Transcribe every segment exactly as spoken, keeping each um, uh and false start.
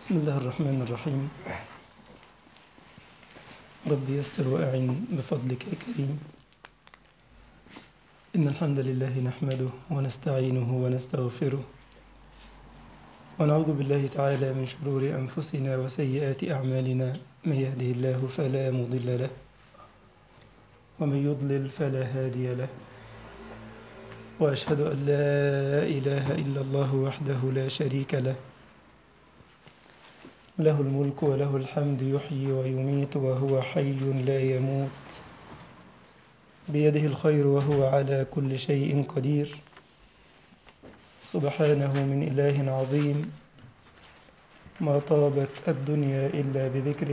بسم الله الرحمن الرحيم. رب يسر وأعن بفضلك يا كريم. إن الحمد لله نحمده ونستعينه ونستغفره ونعوذ بالله تعالى من شرور أنفسنا وسيئات أعمالنا. من يهده الله فلا مضل له ومن يضلل فلا هادي له، وأشهد أن لا إله إلا الله وحده لا شريك له، له الملك وله الحمد يحيي ويميت وهو حي لا يموت، بيده الخير وهو على كل شيء قدير. سبحانه من إله عظيم، ما طابت الدنيا إلا بذكره،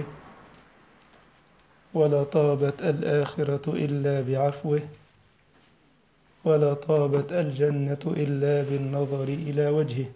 ولا طابت الآخرة إلا بعفوه، ولا طابت الجنة إلا بالنظر إلى وجهه.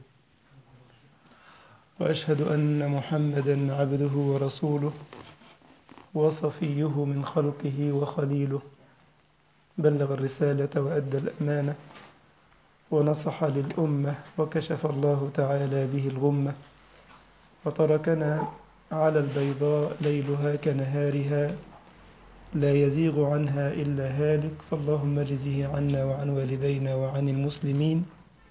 وأشهد أن محمدًا عبده ورسوله وصفيه من خلقه وخليله، بلغ الرسالة وأدى الأمانة ونصح للأمة، وكشف الله تعالى به الغمة، وتركنا على البيضاء ليلها كنهارها لا يزيغ عنها إلا هالك. فاللهم اجزه عنا وعن والدينا وعن المسلمين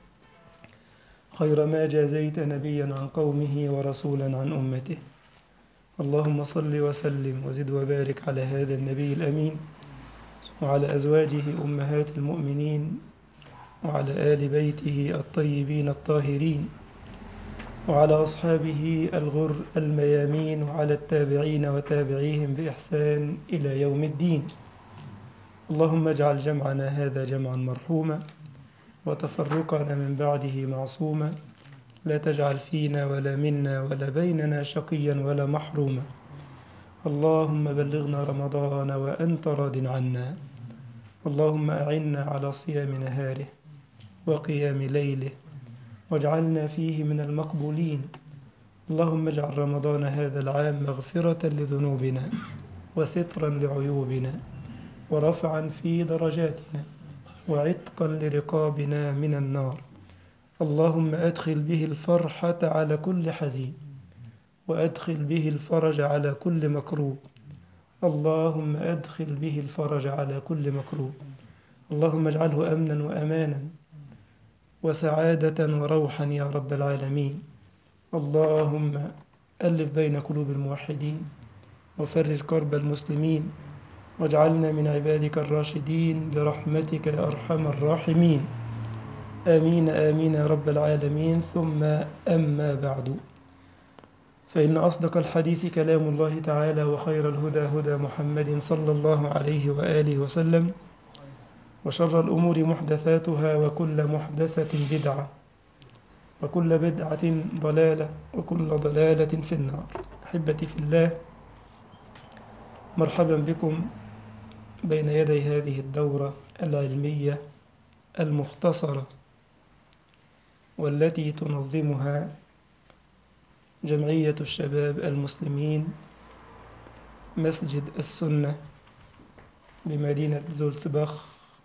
خير ما جازيت نبيا عن قومه ورسولا عن أمته. اللهم صل وسلم وزد وبارك على هذا النبي الأمين، وعلى أزواجه أمهات المؤمنين، وعلى آل بيته الطيبين الطاهرين، وعلى أصحابه الغر الميامين، وعلى التابعين وتابعيهم بإحسان إلى يوم الدين. اللهم اجعل جمعنا هذا جمعا مرحوما، وتفرقنا من بعده معصوما، لا تجعل فينا ولا منا ولا بيننا شقيا ولا محروما. اللهم بلغنا رمضان وأنت راض عنا. اللهم أعنا على صيام نهاره وقيام ليله، واجعلنا فيه من المقبولين. اللهم اجعل رمضان هذا العام مغفرة لذنوبنا وسترا لعيوبنا ورفعا في درجاتنا وعتقا لرقابنا من النار. اللهم أدخل به الفرحة على كل حزين، وأدخل به الفرج على كل مكروب. اللهم أدخل به الفرج على كل مكروب. اللهم اجعله أمنا وأمانا وسعادة وروحا يا رب العالمين. اللهم ألف بين قلوب الموحدين وفرج كرب المسلمين، واجعلنا من عبادك الراشدين برحمتك يا أرحم الراحمين. آمين آمين يا رب العالمين. ثم أما بعد، فإن أصدق الحديث كلام الله تعالى، وخير الهدى هدى محمد صلى الله عليه وآله وسلم، وشر الأمور محدثاتها، وكل محدثة بدعة، وكل بدعة ضلالة، وكل ضلالة في النار. أحبتي في الله، مرحبا بكم بين يدي هذه الدورة العلمية المختصرة، والتي تنظمها جمعية الشباب المسلمين مسجد السنة بمدينة زولتباخ.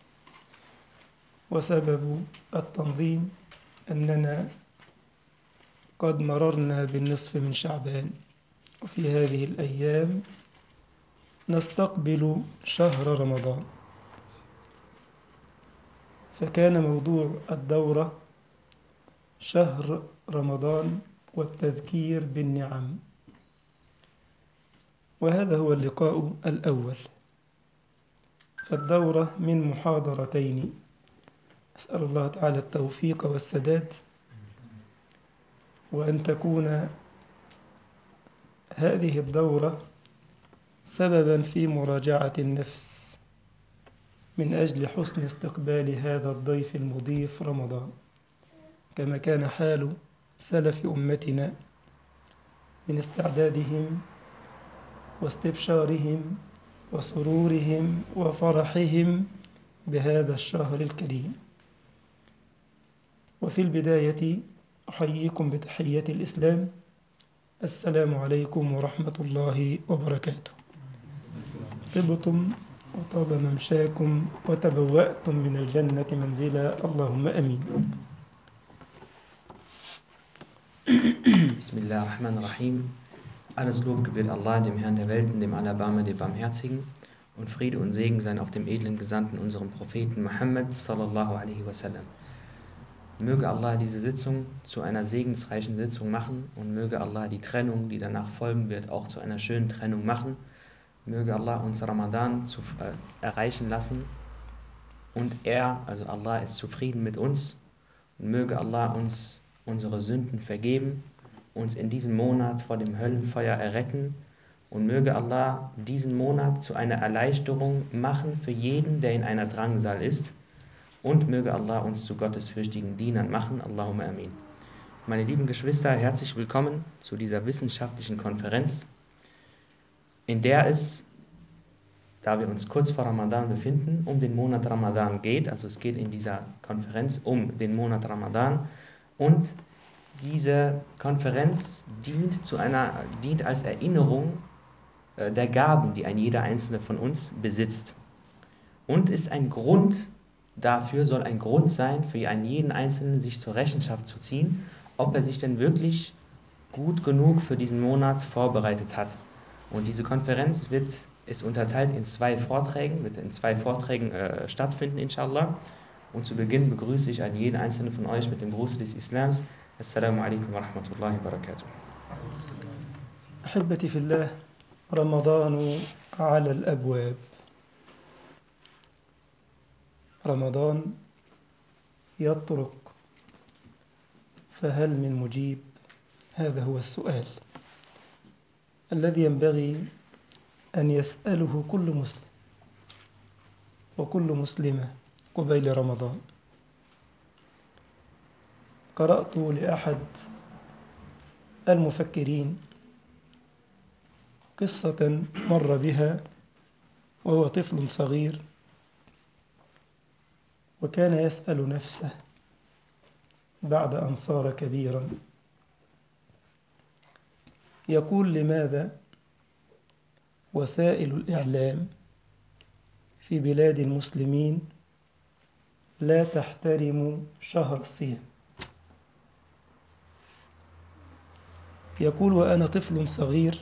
وسبب التنظيم أننا قد مررنا بالنصف من شعبان، وفي هذه الأيام نستقبل شهر رمضان، فكان موضوع الدورة شهر رمضان والتذكير بالنعم، وهذا هو اللقاء الأول. فالدورة من محاضرتين، أسأل الله تعالى التوفيق والسداد، وأن تكون هذه الدورة سببا في مراجعة النفس من أجل حسن استقبال هذا الضيف المضيف رمضان، كما كان حال سلف أمتنا من استعدادهم واستبشارهم وسرورهم وفرحهم بهذا الشهر الكريم. وفي البداية أحييكم بتحية الإسلام، السلام عليكم ورحمة الله وبركاته. طبتم وطاب ممشاكم وتبوأتم من الجنة منزلا، اللهم أمين. Bismillahirrahmanirrahim. Alles Lob gebührt Allah, dem Herrn der Welten, dem Allerbarmer, dem Barmherzigen, und Friede und Segen seien auf dem edlen Gesandten, unserem Propheten Muhammad sallallahu alaihi wasallam. Möge Allah diese Sitzung zu einer segensreichen Sitzung machen und möge Allah die Trennung, die danach folgen wird, auch zu einer schönen Trennung machen. Möge Allah uns Ramadan zu, äh, erreichen lassen und er, also Allah, ist zufrieden mit uns und möge Allah uns unsere Sünden vergeben, uns in diesem Monat vor dem Höllenfeuer erretten und möge Allah diesen Monat zu einer Erleichterung machen für jeden, der in einer Drangsal ist, und möge Allah uns zu gottesfürchtigen Dienern machen. Allahumma amin. Meine lieben Geschwister, herzlich willkommen zu dieser wissenschaftlichen Konferenz, in der es, da wir uns kurz vor Ramadan befinden, um den Monat Ramadan geht. Also es geht in dieser Konferenz um den Monat Ramadan, und diese Konferenz dient, zu einer, dient als Erinnerung äh, der Gaben, die ein jeder Einzelne von uns besitzt, und ist ein Grund dafür, soll ein Grund sein für einen jeden Einzelnen, sich zur Rechenschaft zu ziehen, ob er sich denn wirklich gut genug für diesen Monat vorbereitet hat. Und diese Konferenz wird, ist unterteilt in zwei Vorträgen, wird in zwei Vorträgen äh, stattfinden, inshallah. Und zu Beginn begrüße ich einen jeden Einzelnen von euch mit dem Gruß des Islams. Assalamu alaikum wa rahmatullahi wa barakatuh. أحبتي في الله، رمضان على الأبواب. رمضان يطرق، فهل من مجيب؟ هذا هو السؤال الذي ينبغي أن يسأله كل مسلم وكل مسلمة قبيل رمضان. قرأت لأحد المفكرين قصة مر بها وهو طفل صغير، وكان يسأل نفسه بعد أن صار كبيرا، يقول: لماذا وسائل الإعلام في بلاد المسلمين لا تحترم شهر الصيام؟ يقول: وأنا طفل صغير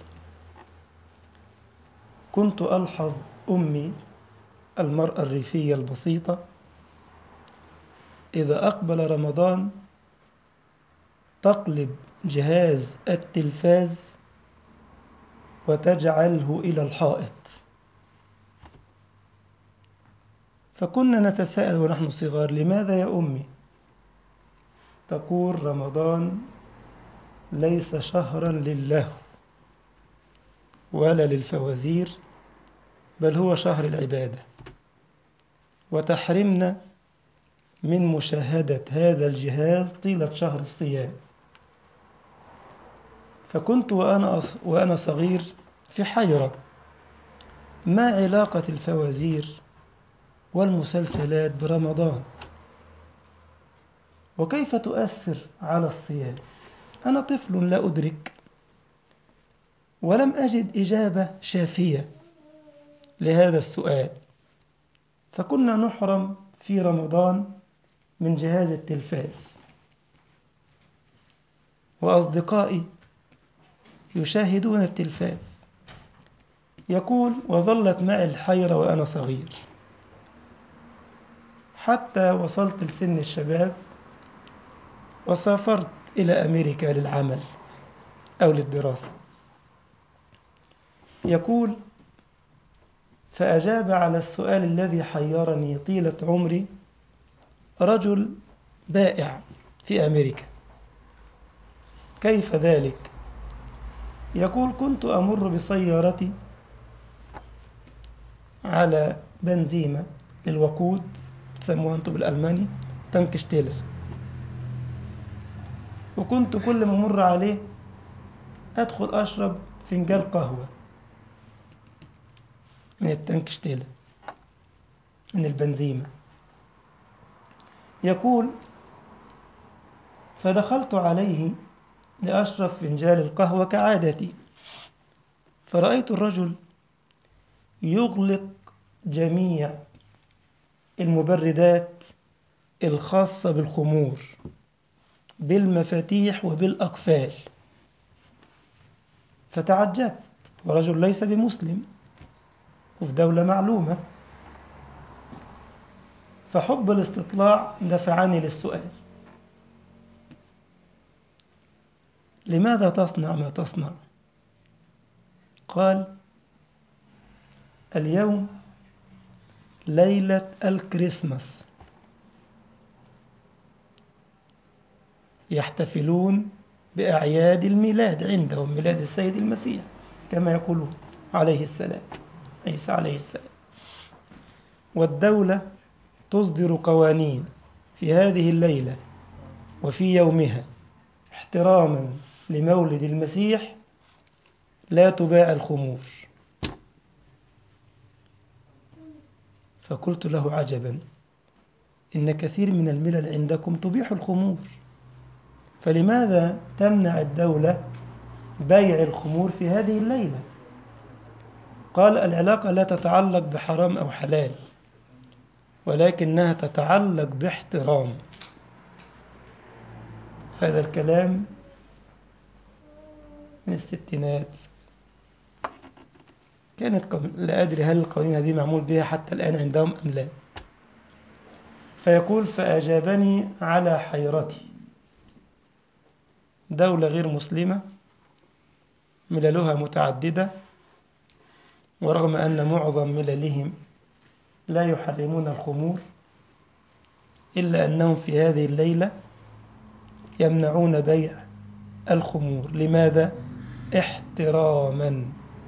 كنت ألحظ أمي المرأة الريفية البسيطة إذا أقبل رمضان تقلب جهاز التلفاز وتجعله إلى الحائط. فكنا نتساءل ونحن صغار: لماذا يا أمي؟ تقول: رمضان ليس شهرا للهو ولا للفوازير، بل هو شهر العبادة، وتحرمنا من مشاهدة هذا الجهاز طيلة شهر الصيام. فكنت وأنا وأنا صغير في حيرة، ما علاقة الفوازير والمسلسلات برمضان؟ وكيف تؤثر على الصيام؟ أنا طفل لا أدرك، ولم أجد إجابة شافية لهذا السؤال. فكنا نحرم في رمضان من جهاز التلفاز، وأصدقائي يشاهدون التلفاز. يقول: وظلت معي الحيرة وأنا صغير حتى وصلت لسن الشباب وسافرت إلى أمريكا للعمل أو للدراسة. يقول: فأجاب على السؤال الذي حيرني طيلة عمري رجل بائع في أمريكا. كيف ذلك؟ يقول: كنت أمر بسيارتي على بنزيمة للوقود، تسموها أنتم بالألماني تانكشتيلر، وكنت كل ما أمر عليه أدخل أشرب فنجان قهوة من التانكشتيلر، من البنزيمة. يقول: فدخلت عليه لأشرب فنجان القهوة كعادتي، فرأيت الرجل يغلق جميع المبردات الخاصة بالخمور بالمفاتيح وبالأقفال، فتعجبت، ورجل ليس بمسلم وفي دولة معلومة، فحب الاستطلاع دفعني للسؤال: لماذا تصنع ما تصنع؟ قال: اليوم ليلة الكريسماس، يحتفلون بأعياد الميلاد عندهم، ميلاد السيد المسيح كما يقولون عليه السلام، عيسى عليه السلام، والدولة تصدر قوانين في هذه الليلة وفي يومها احتراما لمولد المسيح، لا تباع الخمور. فقلت له: عجبا، إن كثير من الملل عندكم تبيح الخمور، فلماذا تمنع الدولة بيع الخمور في هذه الليلة؟ قال: العلاقة لا تتعلق بحرام أو حلال، ولكنها تتعلق باحترام. هذا الكلام من الستينات، كانت لا أدري هل القوانين هذه معمول بها حتى الآن عندهم أم لا. فيقول: فأجابني على حيرتي، دولة غير مسلمة مللها متعددة، ورغم أن معظم مللهم لا يحرمون الخمور، إلا أنهم في هذه الليلة يمنعون بيع الخمور. لماذا؟ احتراما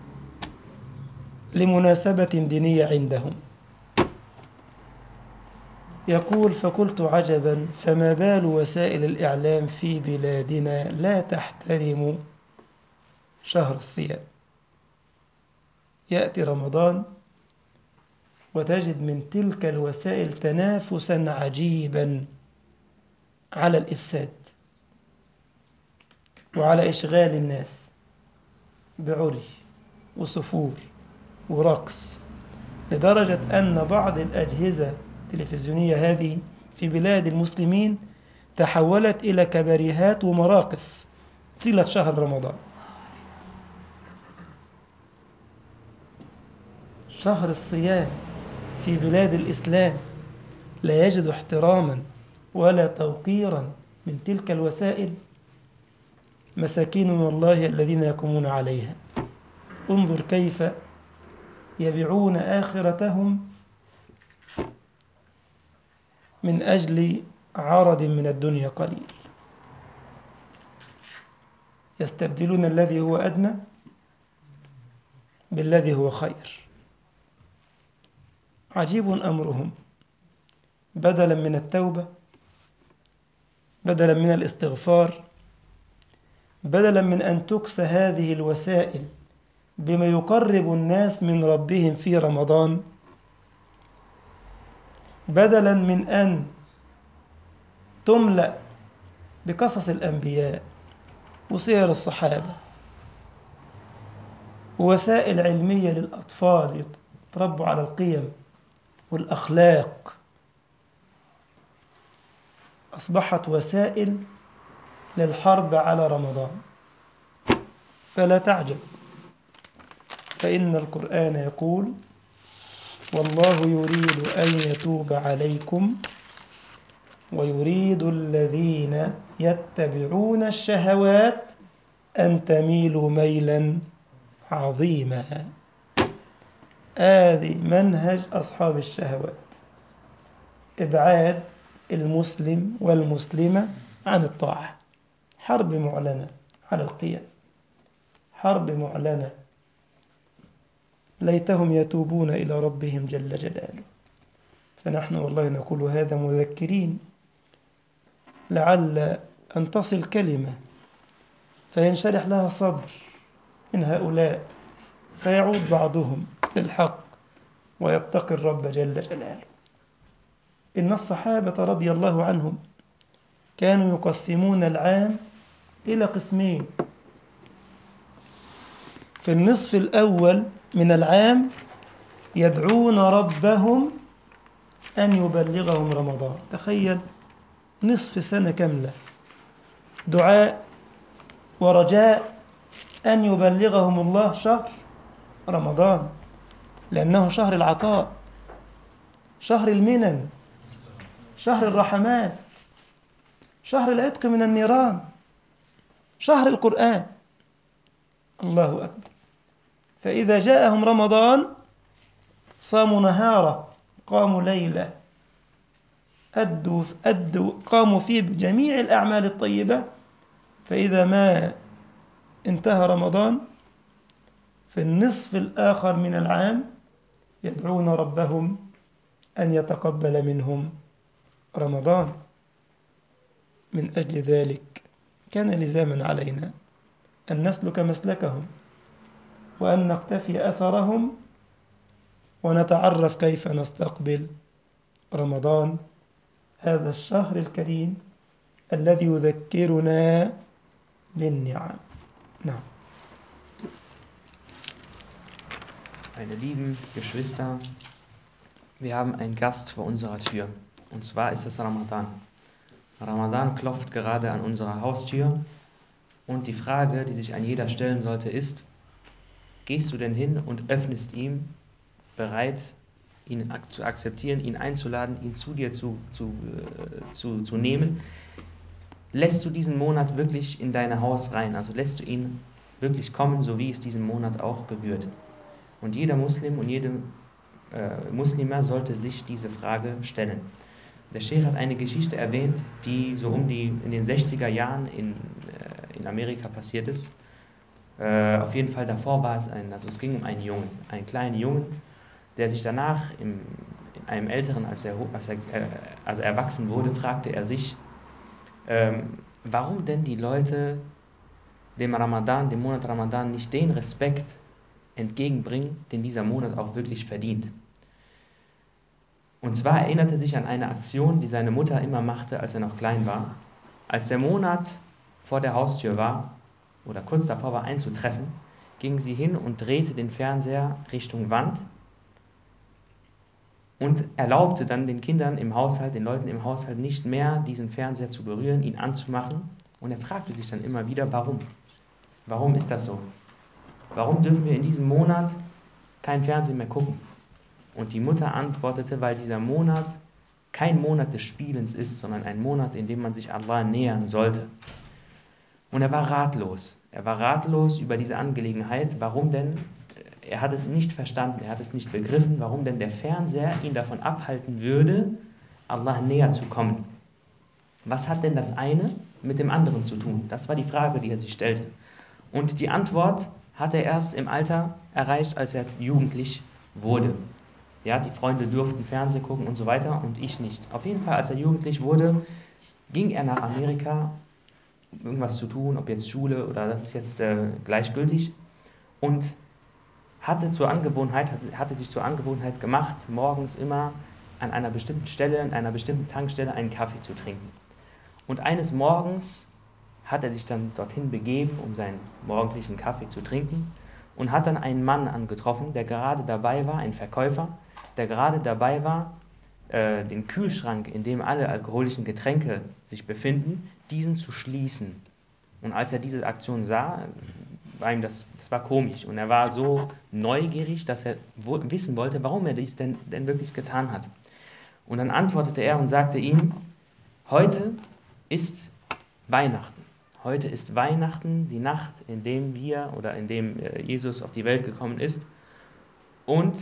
لمناسبة دينية عندهم. يقول: فقلت: عجبا، فما بال وسائل الإعلام في بلادنا لا تحترم شهر الصيام؟ يأتي رمضان وتجد من تلك الوسائل تنافسا عجيبا على الإفساد وعلى إشغال الناس بعري وسفور ورقص، لدرجة أن بعض الأجهزة التلفزيونية هذه في بلاد المسلمين تحولت إلى كباريهات ومراقص طيلة شهر رمضان. شهر الصيام في بلاد الإسلام لا يجد احتراما ولا توقيرا من تلك الوسائل. مساكين والله الذين يقومون عليها. انظر كيف يبيعون آخرتهم من أجل عرض من الدنيا قليل، يستبدلون الذي هو أدنى بالذي هو خير. عجيب أمرهم، بدلا من التوبة، بدلا من الاستغفار، بدلا من أن تكسى هذه الوسائل بما يقرب الناس من ربهم في رمضان، بدلا من أن تملأ بقصص الأنبياء وسير الصحابة ووسائل علمية للأطفال يتربوا على القيم والأخلاق، أصبحت وسائل للحرب على رمضان. فلا تعجب، فإن القرآن يقول: والله يريد أن يتوب عليكم ويريد الذين يتبعون الشهوات أن تميلوا ميلا عظيما. هذه منهج أصحاب الشهوات، إبعاد المسلم والمسلمة عن الطاعة، حرب معلنة على القيم، حرب معلنة. ليتهم يتوبون إلى ربهم جل جلاله. فنحن والله نقول هذا مذكرين، لعل أن تصل كلمة فينشرح لها صدر من هؤلاء، فيعود بعضهم للحق ويتقي الرب جل جلاله. إن الصحابة رضي الله عنهم كانوا يقسمون العام إلى قسمين. في النصف الأول من العام يدعون ربهم أن يبلغهم رمضان. تخيل، نصف سنة كاملة دعاء ورجاء أن يبلغهم الله شهر رمضان، لأنه شهر العطاء، شهر المنن، شهر الرحمات، شهر العتق من النيران، شهر القرآن. الله أكبر. فإذا جاءهم رمضان صاموا نهارا قاموا ليلة، أدوا, أدوا قاموا فيه بجميع الأعمال الطيبة. فإذا ما انتهى رمضان في النصف الآخر من العام يدعون ربهم أن يتقبل منهم رمضان. من أجل ذلك كان لزاما علينا أن نسلك مسلكهم وأن نقتفي أثرهم ونتعرف كيف نستقبل رمضان، هذا الشهر الكريم الذي يذكرنا بالنعم. نعم. Meine lieben Geschwister, wir haben einen Gast vor unserer Tür. Und zwar ist es Ramadan. Ramadan klopft gerade an unserer Haustür. Und die Frage, die sich ein jeder stellen sollte, ist: Gehst du denn hin und öffnest ihm, bereit, ihn zu akzeptieren, ihn einzuladen, ihn zu dir zu, zu, zu, zu nehmen? Lässt du diesen Monat wirklich in dein Haus rein? Also lässt du ihn wirklich kommen, so wie es diesem Monat auch gebührt? Und jeder Muslim und jede äh, Muslima sollte sich diese Frage stellen. Der Sheikh hat eine Geschichte erwähnt, die so um die in den sechziger Jahren in, äh, in Amerika passiert ist. Äh, auf jeden Fall davor war es ein, also es ging um einen Jungen, einen kleinen Jungen, der sich danach im, in einem älteren, als er, als er äh, also erwachsen wurde, fragte er sich, ähm, warum denn die Leute dem Ramadan, dem Monat Ramadan nicht den Respekt entgegenbringen, den dieser Monat auch wirklich verdient. Und zwar erinnerte er sich an eine Aktion, die seine Mutter immer machte, als er noch klein war. Als der Monat vor der Haustür war, oder kurz davor war einzutreffen, ging sie hin und drehte den Fernseher Richtung Wand und erlaubte dann den Kindern im Haushalt, den Leuten im Haushalt nicht mehr, diesen Fernseher zu berühren, ihn anzumachen. Und er fragte sich dann immer wieder, warum? Warum ist das so? Warum dürfen wir in diesem Monat kein Fernsehen mehr gucken? Und die Mutter antwortete, weil dieser Monat kein Monat des Spielens ist, sondern ein Monat, in dem man sich Allah nähern sollte. Und er war ratlos. Er war ratlos über diese Angelegenheit. Warum denn? Er hat es nicht verstanden, er hat es nicht begriffen, warum denn der Fernseher ihn davon abhalten würde, Allah näher zu kommen. Was hat denn das eine mit dem anderen zu tun? Das war die Frage, die er sich stellte. Und die Antwort hat er erst im Alter erreicht, als er jugendlich wurde. Ja, die Freunde durften Fernsehen gucken und so weiter und ich nicht. Auf jeden Fall, als er jugendlich wurde, ging er nach Amerika, um irgendwas zu tun, ob jetzt Schule oder das ist jetzt äh, gleichgültig, und hatte, zur Angewohnheit, hatte sich zur Angewohnheit gemacht, morgens immer an einer bestimmten Stelle, an einer bestimmten Tankstelle einen Kaffee zu trinken. Und eines Morgens hat er sich dann dorthin begeben, um seinen morgendlichen Kaffee zu trinken, und hat dann einen Mann angetroffen, der gerade dabei war, einen Verkäufer, der gerade dabei war, äh, den Kühlschrank, in dem alle alkoholischen Getränke sich befinden, diesen zu schließen. Und als er diese Aktion sah, war ihm das, das war komisch. Und er war so neugierig, dass er wo, wissen wollte, warum er dies denn, denn wirklich getan hat. Und dann antwortete er und sagte ihm, heute ist Weihnachten. Heute ist Weihnachten, die Nacht, in dem wir oder in dem Jesus auf die Welt gekommen ist. Und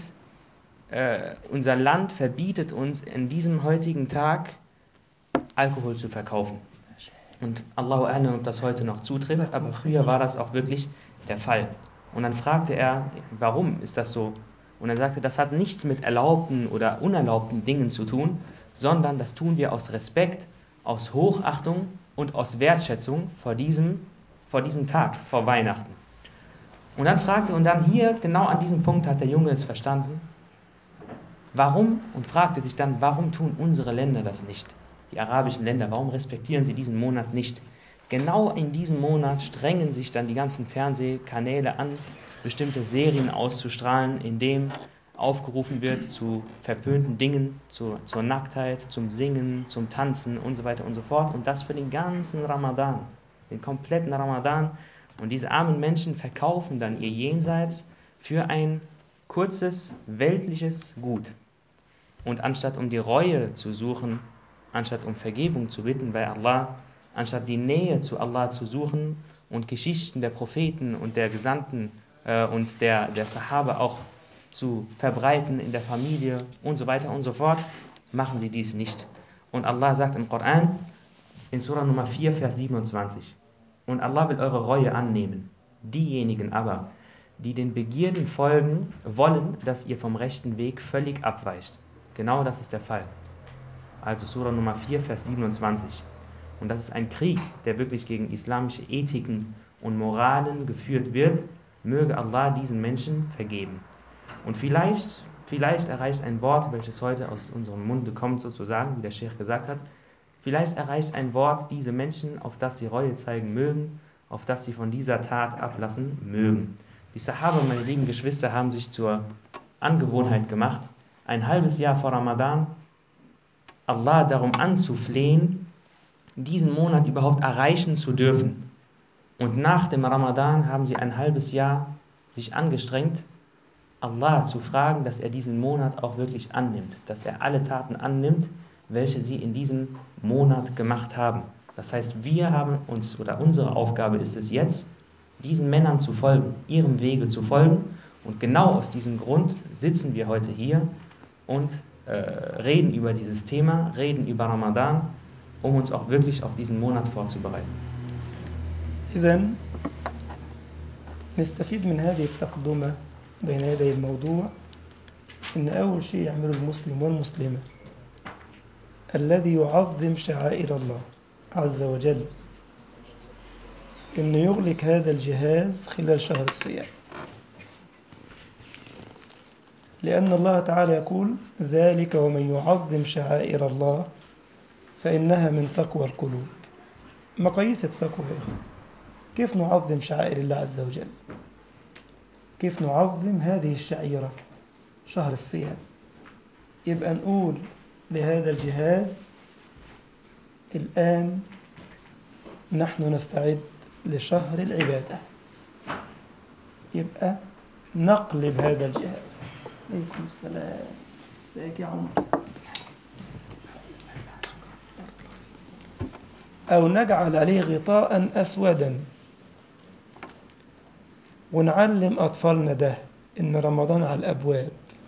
äh, unser Land verbietet uns in diesem heutigen Tag Alkohol zu verkaufen. Und Allahu A'lam, ob das heute noch zutrifft, aber früher war das auch wirklich der Fall. Und dann fragte er, warum ist das so? Und er sagte, das hat nichts mit erlaubten oder unerlaubten Dingen zu tun, sondern das tun wir aus Respekt, aus Hochachtung und aus Wertschätzung vor diesem, vor diesem Tag, vor Weihnachten. Und dann fragte, und dann hier, genau an diesem Punkt hat der Junge es verstanden, warum, und fragte sich dann, warum tun unsere Länder das nicht? Die arabischen Länder, warum respektieren sie diesen Monat nicht? Genau in diesem Monat strengen sich dann die ganzen Fernsehkanäle an, bestimmte Serien auszustrahlen, in dem aufgerufen wird zu verpönten Dingen, zu, zur Nacktheit, zum Singen, zum Tanzen und so weiter und so fort. Und das für den ganzen Ramadan. den kompletten Ramadan. Und diese armen Menschen verkaufen dann ihr Jenseits für ein kurzes weltliches Gut. Und anstatt um die Reue zu suchen, anstatt um Vergebung zu bitten bei Allah, anstatt die Nähe zu Allah zu suchen und Geschichten der Propheten und der Gesandten äh, und der, der Sahaba auch zu verbreiten in der Familie und so weiter und so fort, machen sie dies nicht. Und Allah sagt im Koran, in Surah Nummer vier, Vers siebenundzwanzig, und Allah will eure Reue annehmen. Diejenigen aber, die den Begierden folgen, wollen, dass ihr vom rechten Weg völlig abweicht. Genau das ist der Fall. Also Surah Nummer vier, Vers siebenundzwanzig. Und das ist ein Krieg, der wirklich gegen islamische Ethiken und Moralen geführt wird. Möge Allah diesen Menschen vergeben. Und vielleicht, vielleicht erreicht ein Wort, welches heute aus unserem Munde kommt sozusagen, wie der Sheikh gesagt hat, vielleicht erreicht ein Wort diese Menschen, auf das sie Reue zeigen mögen, auf das sie von dieser Tat ablassen mögen. Die Sahaba, meine lieben Geschwister, haben sich zur Angewohnheit gemacht, ein halbes Jahr vor Ramadan Allah darum anzuflehen, diesen Monat überhaupt erreichen zu dürfen. Und nach dem Ramadan haben sie ein halbes Jahr sich angestrengt, Allah zu fragen, dass er diesen Monat auch wirklich annimmt, dass er alle Taten annimmt, welche sie in diesem Monat gemacht haben. Das heißt, wir haben uns, oder unsere Aufgabe ist es jetzt, diesen Männern zu folgen, ihrem Wege zu folgen. Und genau aus diesem Grund sitzen wir heute hier und äh, reden über dieses Thema, reden über Ramadan, um uns auch wirklich auf diesen Monat vorzubereiten. إذن نستفيد من هذه التقدمة بين يدي الموضوع إن أول شيء يعمله المسلم والمسلمة الذي يعظم شعائر الله عز وجل إنه يغلق هذا الجهاز خلال شهر الصيام، لأن الله تعالى يقول ذلك ومن يعظم شعائر الله فإنها من تقوى القلوب. مقاييس التقوى يا أخي، كيف نعظم شعائر الله عز وجل؟ كيف نعظم هذه الشعيرة شهر الصيام؟ يبقى نقول لهذا الجهاز الآن نحن نستعد لشهر العبادة، يبقى نقلب هذا الجهاز. عليكم السلام، ازيك يا عمر؟ أو نجعل عليه غطاء أسودا ونعلم أطفالنا ده إن رمضان على الأبواب،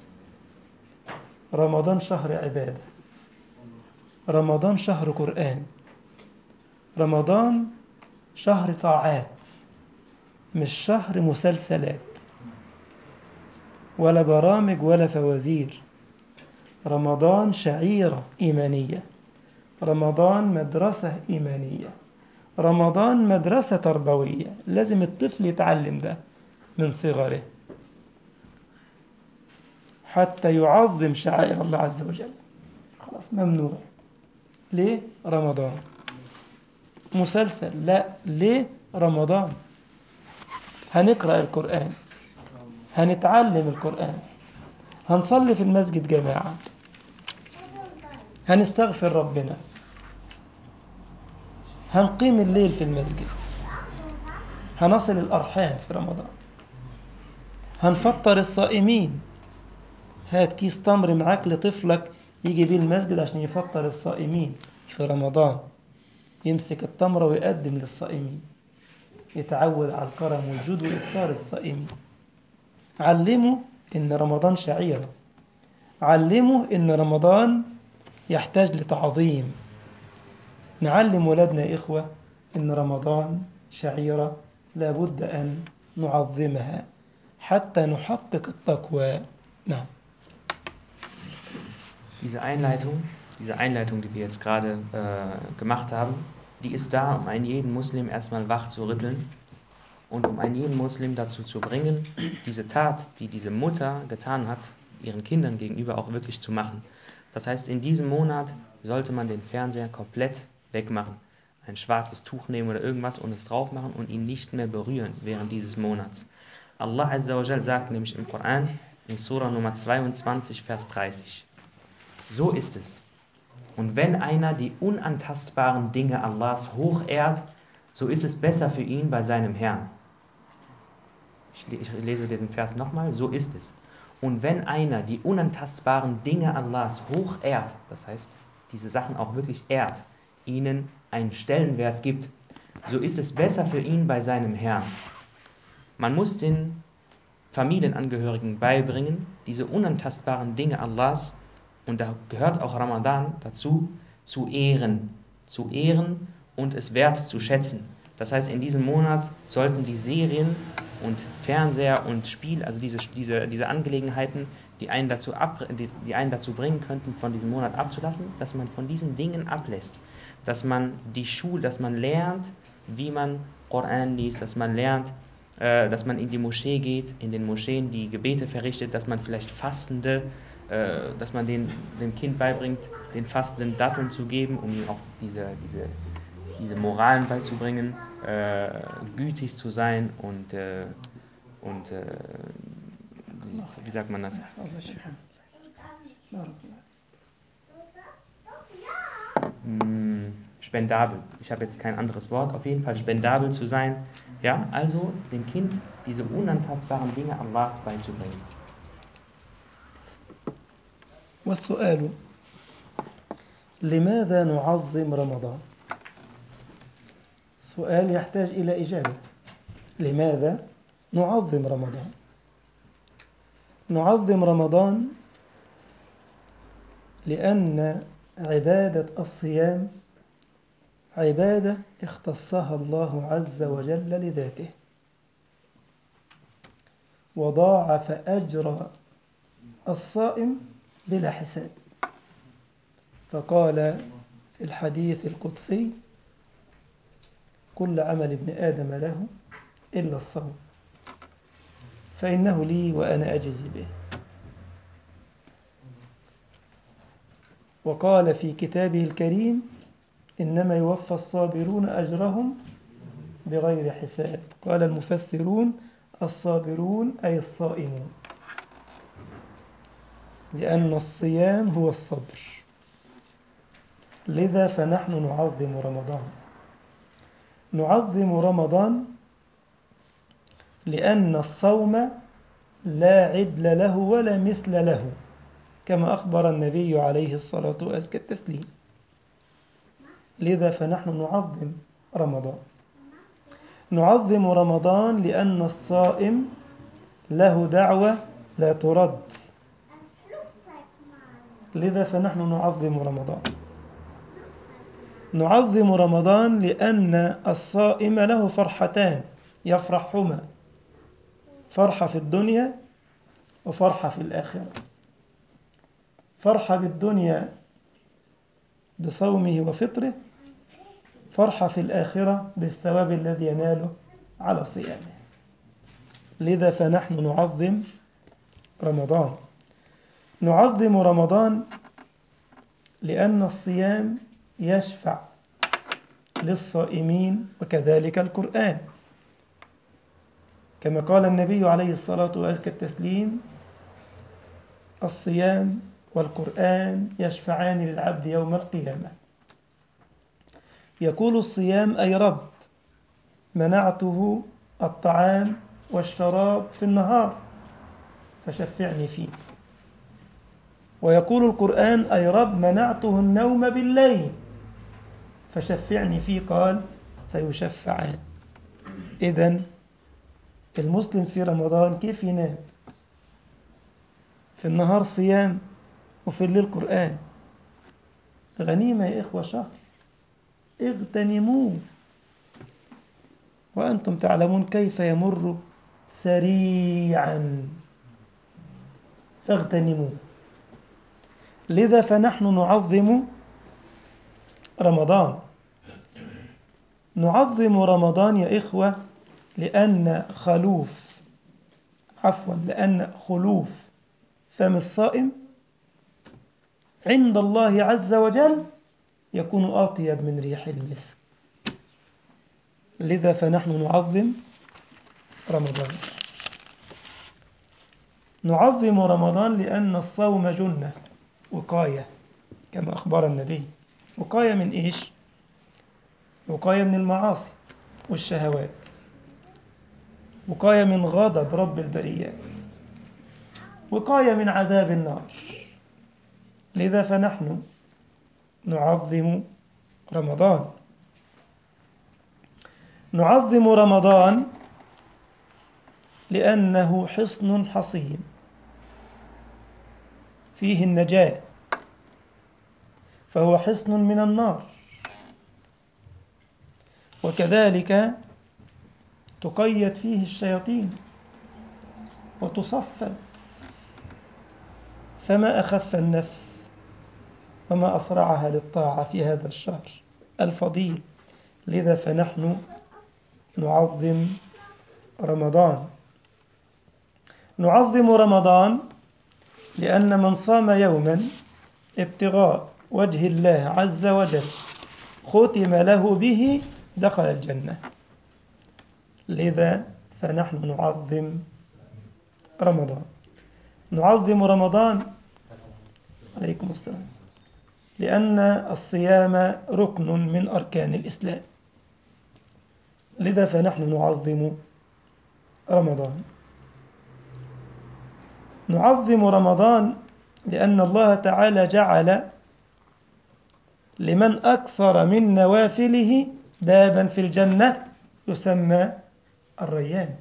رمضان شهر عبادة، رمضان شهر قرآن، رمضان شهر طاعات، مش شهر مسلسلات ولا برامج ولا فوازير. رمضان شعيرة إيمانية، رمضان مدرسة إيمانية، رمضان مدرسة تربوية. لازم الطفل يتعلم ده من صغره حتى يعظم شعائر الله عز وجل. خلاص ممنوع. ليه؟ رمضان. مسلسل؟ لا. ليه؟ رمضان. هنقرأ القرآن، هنتعلم القرآن، هنصلي في المسجد جماعة، هنستغفر ربنا، هنقيم الليل في المسجد، هنصل الأرحام في رمضان، هنفطر الصائمين. هات كيس تمر معاك لطفلك يجي بيه المسجد عشان يفطر الصائمين في رمضان، يمسك التمرة ويقدم للصائمين، يتعود على الكرم والجود وإفطار الصائمين. علموا إن رمضان شعيرة، علموا إن رمضان يحتاج لتعظيم. نعلم ولادنا يا إخوة إن رمضان شعيرة لابد أن نعظمها حتى نحقق التقوى. نعم. Diese Einleitung, diese Einleitung, die wir jetzt gerade äh, gemacht haben, die ist da, um einen jeden Muslim erstmal wach zu rütteln und um einen jeden Muslim dazu zu bringen, diese Tat, die diese Mutter getan hat, ihren Kindern gegenüber auch wirklich zu machen. Das heißt, in diesem Monat sollte man den Fernseher komplett wegmachen, ein schwarzes Tuch nehmen oder irgendwas und es drauf machen und ihn nicht mehr berühren während dieses Monats. Allah Azza wa Jal sagt nämlich im Koran, in Surah Nummer zweiundzwanzig, Vers dreißig, so ist es. Und wenn einer die unantastbaren Dinge Allahs hochehrt, so ist es besser für ihn bei seinem Herrn. Ich lese diesen Vers nochmal, so ist es. Und wenn einer die unantastbaren Dinge Allahs hoch ehrt, das heißt, diese Sachen auch wirklich ehrt, ihnen einen Stellenwert gibt, so ist es besser für ihn bei seinem Herrn. Man muss den Familienangehörigen beibringen, diese unantastbaren Dinge Allahs, und da gehört auch Ramadan dazu, zu ehren, zu ehren und es wert zu schätzen. Das heißt, in diesem Monat sollten die Serien und Fernseher und Spiel, also diese, diese, diese Angelegenheiten, die einen, dazu ab, die, die einen dazu bringen könnten, von diesem Monat abzulassen, dass man von diesen Dingen ablässt. Dass man die Schule, dass man lernt, wie man Koran liest, dass man lernt, äh, dass man in die Moschee geht, in den Moscheen die Gebete verrichtet, dass man vielleicht Fastende, äh, dass man den, dem Kind beibringt, den Fastenden Datteln zu geben, um ihm auch diese, diese, diese Moralen beizubringen, äh, gütig zu sein und, äh, und äh, wie sagt man das? Hm, spendabel. Ich habe jetzt kein anderes Wort. Auf jeden Fall spendabel zu sein. Ja, also dem Kind diese unantastbaren Dinge Allahs beizubringen. والسؤال: لماذا نعظم رمضان؟ سؤال يحتاج إلى إجابة. لماذا نعظم رمضان؟ نعظم رمضان لأن عبادة الصيام عبادة اختصها الله عز وجل لذاته، وضاعف أجر الصائم بلا حساب، فقال في الحديث القدسي: كل عمل ابن آدم له إلا الصوم فإنه لي وأنا أجزي به. وقال في كتابه الكريم: إنما يوفى الصابرون أجرهم بغير حساب. قال المفسرون: الصابرون أي الصائمون، لأن الصيام هو الصبر. لذا فنحن نعظم رمضان. نعظم رمضان لأن الصوم لا عدل له ولا مثل له، كما أخبر النبي عليه الصلاة وأزكى التسليم. لذا فنحن نعظم رمضان. نعظم رمضان لأن الصائم له دعوة لا ترد. لذا فنحن نعظم رمضان. نعظم رمضان لأن الصائم له فرحتان يفرحهما، فرحة في الدنيا وفرحة في الآخرة. فرحة بالدنيا بصومه وفطره، فرحة في الآخرة بالثواب الذي يناله على صيامه. لذا فنحن نعظم رمضان. نعظم رمضان لأن الصيام يشفع للصائمين، وكذلك القرآن، كما قال النبي عليه الصلاة وأزكى التسليم: الصيام والقرآن يشفعان للعبد يوم القيامة. يقول الصيام: أي رب، منعته الطعام والشراب في النهار فشفعني فيه. ويقول القرآن: أي رب، منعته النوم بالليل فشفعني فيه. قال: فيشفعان. إذن المسلم في رمضان كيف ينام؟ في النهار صيام وفي الليل قرآن. غنيمة يا إخوة، شهر اغتنموه وأنتم تعلمون كيف يمر سريعا، فاغتنموه. لذا فنحن نعظم رمضان. نعظم رمضان يا إخوة لأن خلوف عفوا لأن خلوف فم الصائم عند الله عز وجل يكون أطيب من ريح المسك. لذا فنحن نعظم رمضان. نعظم رمضان لأن الصوم جنة، وقاية، كما أخبر النبي. وقاية من إيش؟ وقاية من المعاصي. والشهوات، وقاية من غضب رب البريات، وقاية من عذاب النار. لذا فنحن نعظم رمضان. نعظم رمضان لأنه حصن حصين فيه النجاة، فهو حصن من النار، وكذلك تقيد فيه الشياطين وتصفد. فما أخف النفس وما أسرعها للطاعة في هذا الشهر الفضيل. لذا فنحن نعظم رمضان. نعظم رمضان لأن من صام يوما ابتغاء وجه الله عز وجل ختم له به دخل الجنة. لذا فنحن نعظم رمضان. نعظم رمضان عليكم السلام لأن الصيام ركن من أركان الإسلام. لذا فنحن نعظم رمضان. نعظم رمضان لأن الله تعالى جعل لمن أكثر من نوافله بابا في الجنة يسمى الريان.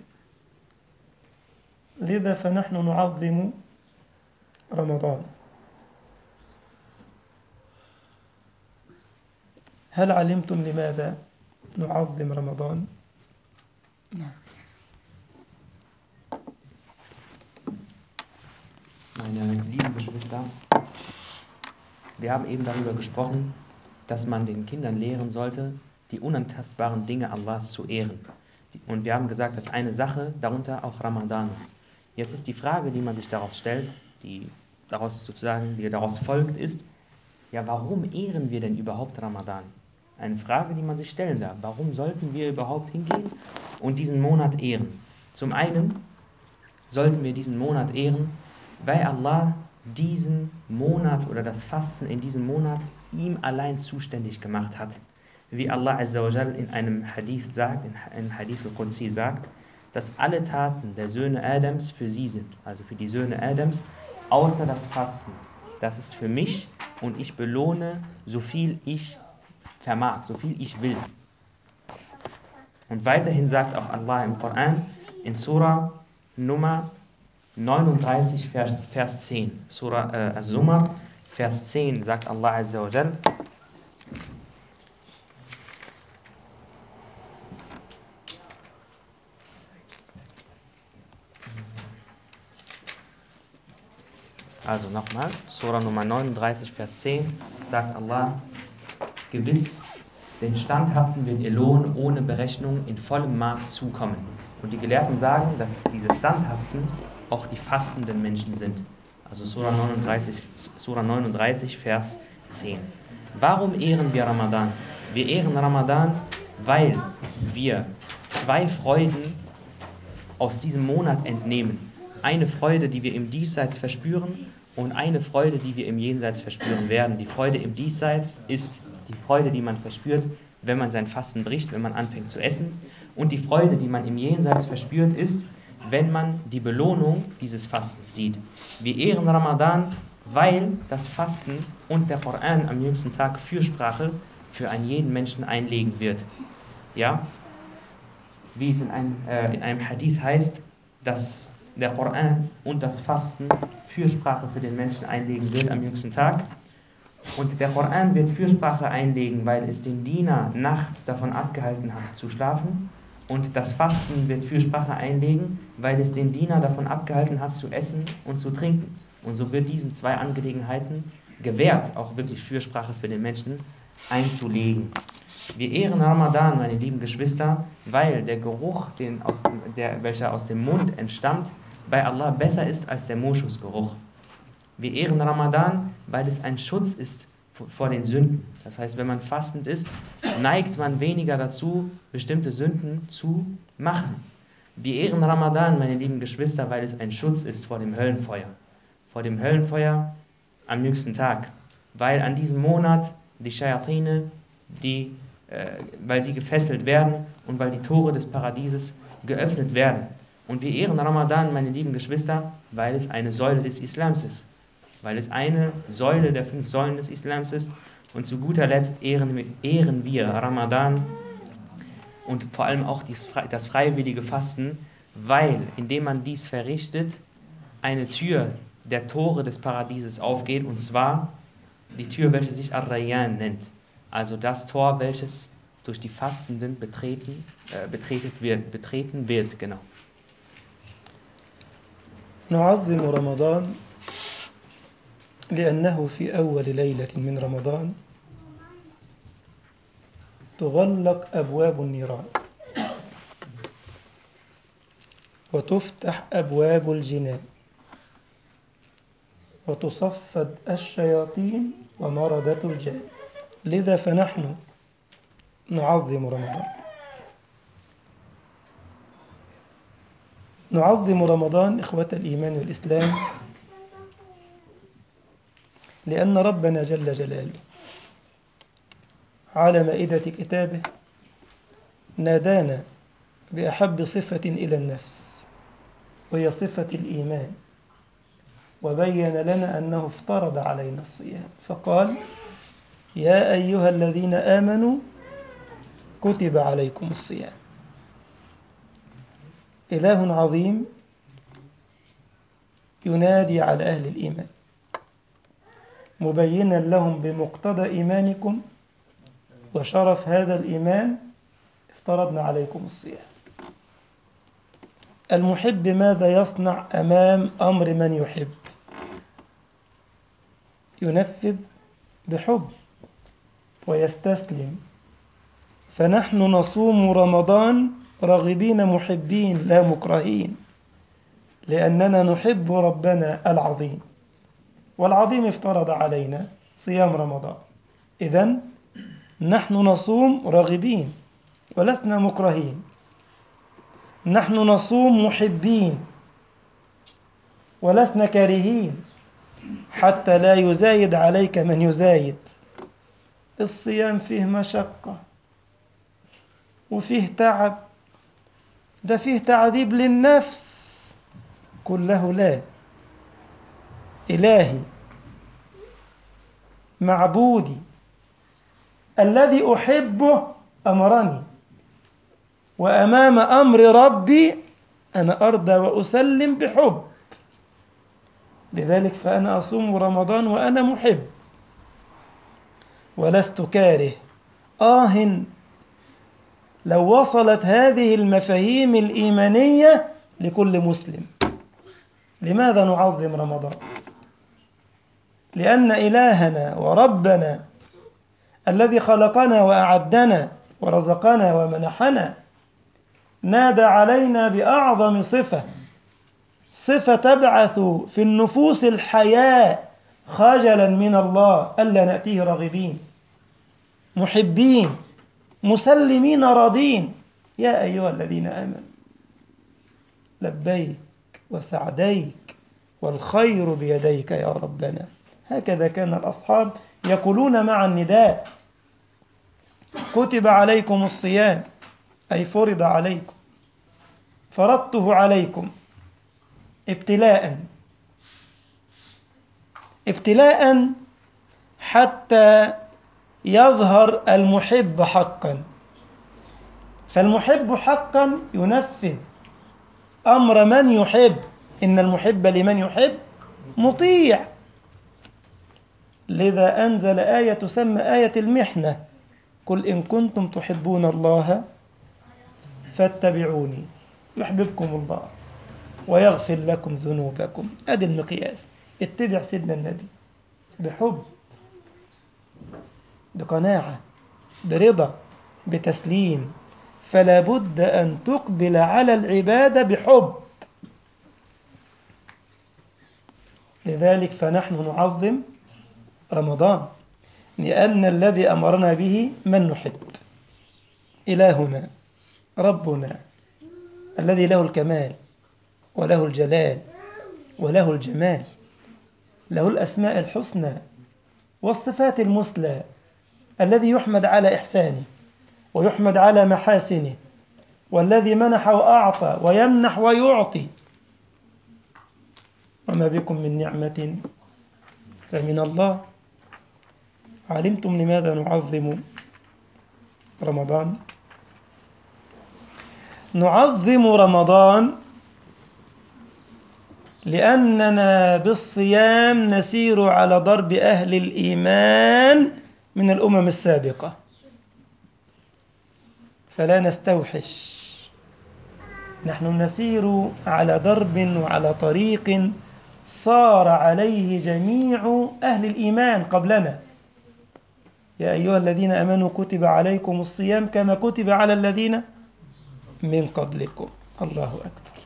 لذا فنحن نعظم رمضان. هل علمتم لماذا نعظم رمضان؟ نعم. Meine lieben Geschwister, wir haben eben darüber gesprochen, dass man den Kindern lehren sollte, die unantastbaren Dinge Allahs zu ehren. Und wir haben gesagt, dass eine Sache darunter auch Ramadan ist. Jetzt ist die Frage, die man sich daraus stellt, die daraus sozusagen, die daraus folgt, ist, ja, warum ehren wir denn überhaupt Ramadan? Eine Frage, die man sich stellen darf. Warum sollten wir überhaupt hingehen und diesen Monat ehren? Zum einen sollten wir diesen Monat ehren, weil Allah diesen Monat oder das Fasten in diesem Monat ihm allein zuständig gemacht hat. Wie Allah Azza wa Jal in einem Hadith sagt, in einem Hadith al-Qudsi sagt, dass alle Taten der Söhne Adams für sie sind, also für die Söhne Adams, außer das Fasten. Das ist für mich und ich belohne, so viel ich vermag, so viel ich will. Und weiterhin sagt auch Allah im Koran, in Surah Nummer neununddreißig, Vers, Vers zehn, Surah äh, Az-Zumar, Vers zehn, sagt Allah Azza wa Jal, also nochmal, Surah Nummer neununddreißig, Vers zehn, sagt Allah, gewiss, den Standhaften wird ihr Lohn ohne Berechnung in vollem Maß zukommen. Und die Gelehrten sagen, dass diese Standhaften auch die fastenden Menschen sind. Also Surah neununddreißig, Surah neununddreißig, Vers zehn. Warum ehren wir Ramadan? Wir ehren Ramadan, weil wir zwei Freuden aus diesem Monat entnehmen. Eine Freude, die wir im Diesseits verspüren und eine Freude, die wir im Jenseits verspüren werden. Die Freude im Diesseits ist die Freude, die man verspürt, wenn man sein Fasten bricht, wenn man anfängt zu essen. Und die Freude, die man im Jenseits verspürt, ist, wenn man die Belohnung dieses Fastens sieht. Wir ehren Ramadan, weil das Fasten und der Koran am jüngsten Tag Fürsprache für einen jeden Menschen einlegen wird. Ja? Wie es in einem, äh, in einem Hadith heißt, dass der Koran und das Fasten Fürsprache für den Menschen einlegen wird am jüngsten Tag. Und der Koran wird Fürsprache einlegen, weil es den Diener nachts davon abgehalten hat zu schlafen. Und das Fasten wird Fürsprache einlegen, weil es den Diener davon abgehalten hat zu essen und zu trinken. Und so wird diesen zwei Angelegenheiten gewährt, auch wirklich Fürsprache für den Menschen einzulegen. Wir ehren Ramadan, meine lieben Geschwister, weil der Geruch, den aus dem, der, welcher aus dem Mund entstammt, bei Allah besser ist als der Moschusgeruch. Wir ehren Ramadan, weil es ein Schutz ist vor den Sünden. Das heißt, wenn man fastend ist, neigt man weniger dazu, bestimmte Sünden zu machen. Wir ehren Ramadan, meine lieben Geschwister, weil es ein Schutz ist vor dem Höllenfeuer. Vor dem Höllenfeuer am jüngsten Tag. Weil an diesem Monat die Schayatine, die, äh, weil sie gefesselt werden und weil die Tore des Paradieses geöffnet werden. Und wir ehren Ramadan, meine lieben Geschwister, weil es eine Säule des Islams ist. Weil es eine Säule der fünf Säulen des Islams ist. Und zu guter Letzt ehren wir, ehren wir Ramadan und vor allem auch dies, das freiwillige Fasten, weil, indem man dies verrichtet, eine Tür der Tore des Paradieses aufgeht, und zwar die Tür, welche sich Ar-Rayyan nennt. Also das Tor, welches durch die Fastenden betreten, äh, betreten wird, betreten wird, genau. نعظم رمضان لأنه في أول ليلة من رمضان تغلق أبواب النيران وتفتح أبواب الجنان وتصفد الشياطين ومردة الجان. لذا فنحن نعظم رمضان. نعظم رمضان إخوة الإيمان والإسلام لأن ربنا جل جلاله على مائدة كتابه نادانا بأحب صفة إلى النفس وهي صفة الإيمان، وبين لنا أنه افترض علينا الصيام فقال: يا أيها الذين آمنوا كتب عليكم الصيام. إله عظيم ينادي على أهل الإيمان مبينا لهم بمقتضى إيمانكم وشرف هذا الإيمان افترضنا عليكم الصيام. المحب ماذا يصنع أمام أمر من يحب؟ ينفذ بحب ويستسلم. فنحن نصوم رمضان راغبين محبين لا مكرهين، لأننا نحب ربنا العظيم، والعظيم افترض علينا صيام رمضان. إذن نحن نصوم راغبين ولسنا مكرهين، نحن نصوم محبين ولسنا كارهين، حتى لا يزايد عليك من يزايد. الصيام فيه مشقة وفيه تعب، ده فيه تعذيب للنفس، كله لا. إلهي معبودي الذي أحبه أمرني، وأمام أمر ربي أنا أرضى وأسلم بحب. لذلك فأنا أصوم رمضان وأنا محب ولست كاره. آه لو وصلت هذه المفاهيم الإيمانية لكل مسلم. لماذا نعظم رمضان؟ لأن إلهنا وربنا الذي خلقنا وأعدنا ورزقنا ومنحنا نادى علينا بأعظم صفة، صفة تبعث في النفوس الحياء خجلا من الله، ألا نأتيه راغبين محبين مسلمين راضين. يا أيها الذين آمنوا لبيك وسعديك والخير بيديك يا ربنا. هكذا كان الأصحاب يقولون مع النداء: كتب عليكم الصيام، أي فرض عليكم، فرضته عليكم ابتلاء ابتلاء حتى يظهر المحب حقا. فالمحب حقا ينفذ أمر من يحب، إن المحب لمن يحب مطيع. لذا أنزل آية تسمى آية المحنة: قل إن كنتم تحبون الله فاتبعوني يحببكم الله ويغفر لكم ذنوبكم. أدي المقياس. اتبع سيدنا النبي بحب، بقناعة، برضا، بتسليم. فلا بد أن تقبل على العبادة بحب. لذلك فنحن نعظم رمضان لأن الذي أمرنا به من نحب، إلهنا ربنا الذي له الكمال وله الجلال وله الجمال، له الأسماء الحسنى والصفات المثلى، الذي يحمد على إحسانه ويحمد على محاسنه والذي منح وأعطى ويمنح ويعطي، وما بكم من نعمة فمن الله. علمتم لماذا نعظم رمضان؟ نعظم رمضان لأننا بالصيام نسير على ضرب أهل الإيمان من الأمم السابقة، فلا نستوحش، نحن نسير على درب وعلى طريق صار عليه جميع أهل الإيمان قبلنا. يا أيها الذين آمنوا كتب عليكم الصيام كما كتب على الذين من قبلكم. الله أكبر.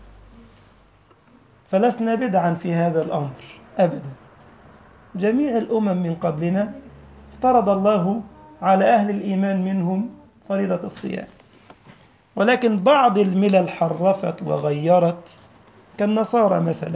فلسنا بدعا في هذا الأمر أبدا. جميع الأمم من قبلنا افترض الله على أهل الإيمان منهم فريضة الصيام، ولكن بعض الملل حرفت وغيرت، كالنصارى مثلا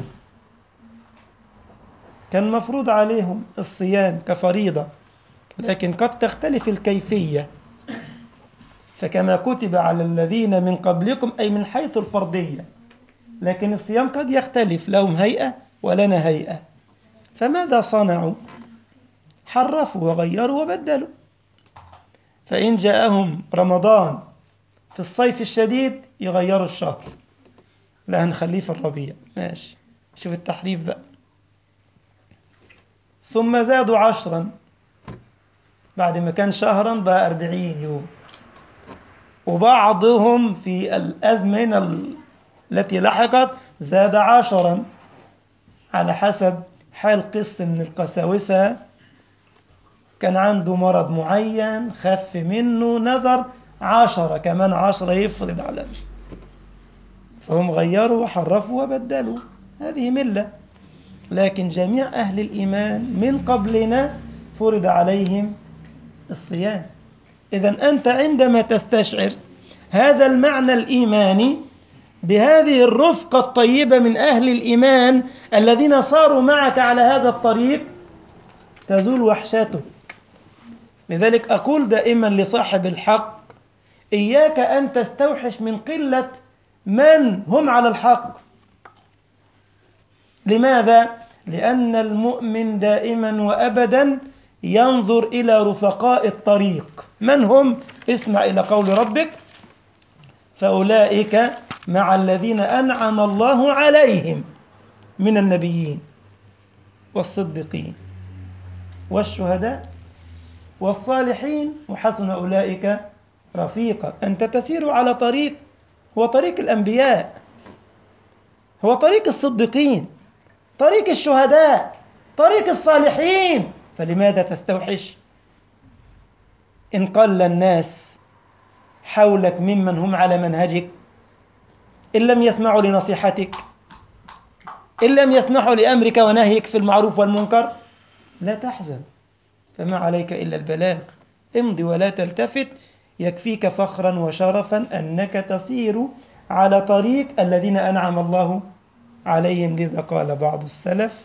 كان مفروض عليهم الصيام كفريضة، لكن قد تختلف الكيفية، فكما كتب على الذين من قبلكم أي من حيث الفرضية، لكن الصيام قد يختلف، لهم هيئة ولنا هيئة. فماذا صنعوا؟ حرفوا وغيروا وبدلوا. فإن جاءهم رمضان في الصيف الشديد يغيروا الشهر، لا هنخليه في الربيع، ماشي، شوف التحريف بقى. ثم زادوا عشرا، بعد ما كان شهرا بقى أربعين يوم. وبعضهم في الأزمنة التي لحقت زاد عشرا على حسب حال قسط من القساوسة، كان عنده مرض معين خف منه نذر عشرة كمان عشرة يفرض على، فهم غيروا وحرفوا وبدلوا. هذه ملة، لكن جميع أهل الإيمان من قبلنا فرض عليهم الصيام. إذن أنت عندما تستشعر هذا المعنى الإيماني بهذه الرفقة الطيبة من أهل الإيمان الذين صاروا معك على هذا الطريق تزول وحشتك. لذلك أقول دائما لصاحب الحق: إياك أن تستوحش من قلة من هم على الحق. لماذا؟ لأن المؤمن دائما وأبدا ينظر إلى رفقاء الطريق. من هم؟ اسمع إلى قول ربك: فأولئك مع الذين أنعم الله عليهم من النبيين والصديقين والشهداء والصالحين وحسن أولئك رفيقا. أنت تسير على طريق هو طريق الأنبياء، هو طريق الصديقين، طريق الشهداء، طريق الصالحين، فلماذا تستوحش إن قل الناس حولك ممن هم على منهجك، إن لم يسمعوا لنصيحتك، إن لم يسمعوا لأمرك ونهيك في المعروف والمنكر؟ لا تحزن، فما عليك إلا البلاغ. امضي ولا تلتفت، يكفيك فخرا وشرفا أنك تسير على طريق الذين أنعم الله عليهم. لذا قال بعض السلف: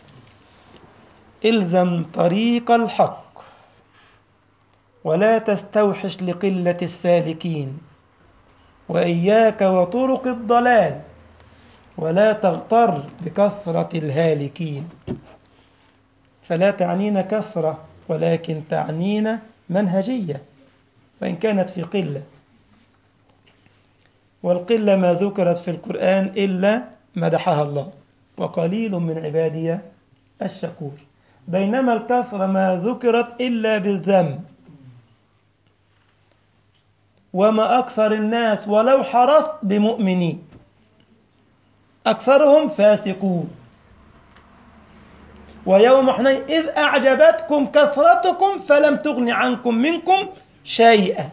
إلزم طريق الحق ولا تستوحش لقلة السالكين، وإياك وطرق الضلال ولا تغتر بكثرة الهالكين. فلا تعنينا كثرة، ولكن تعنينا منهجية، وإن كانت في قلة، والقلة ما ذكرت في القرآن إلا مدحها الله: وقليل من عبادي الشكور. بينما الكثرة ما ذكرت إلا بالذم. وما أكثر الناس ولو حرصت بمؤمنين، أكثرهم فاسقون. ويوم حنين إذ أعجبتكم كثرتكم فلم تغن عنكم منكم شيئا.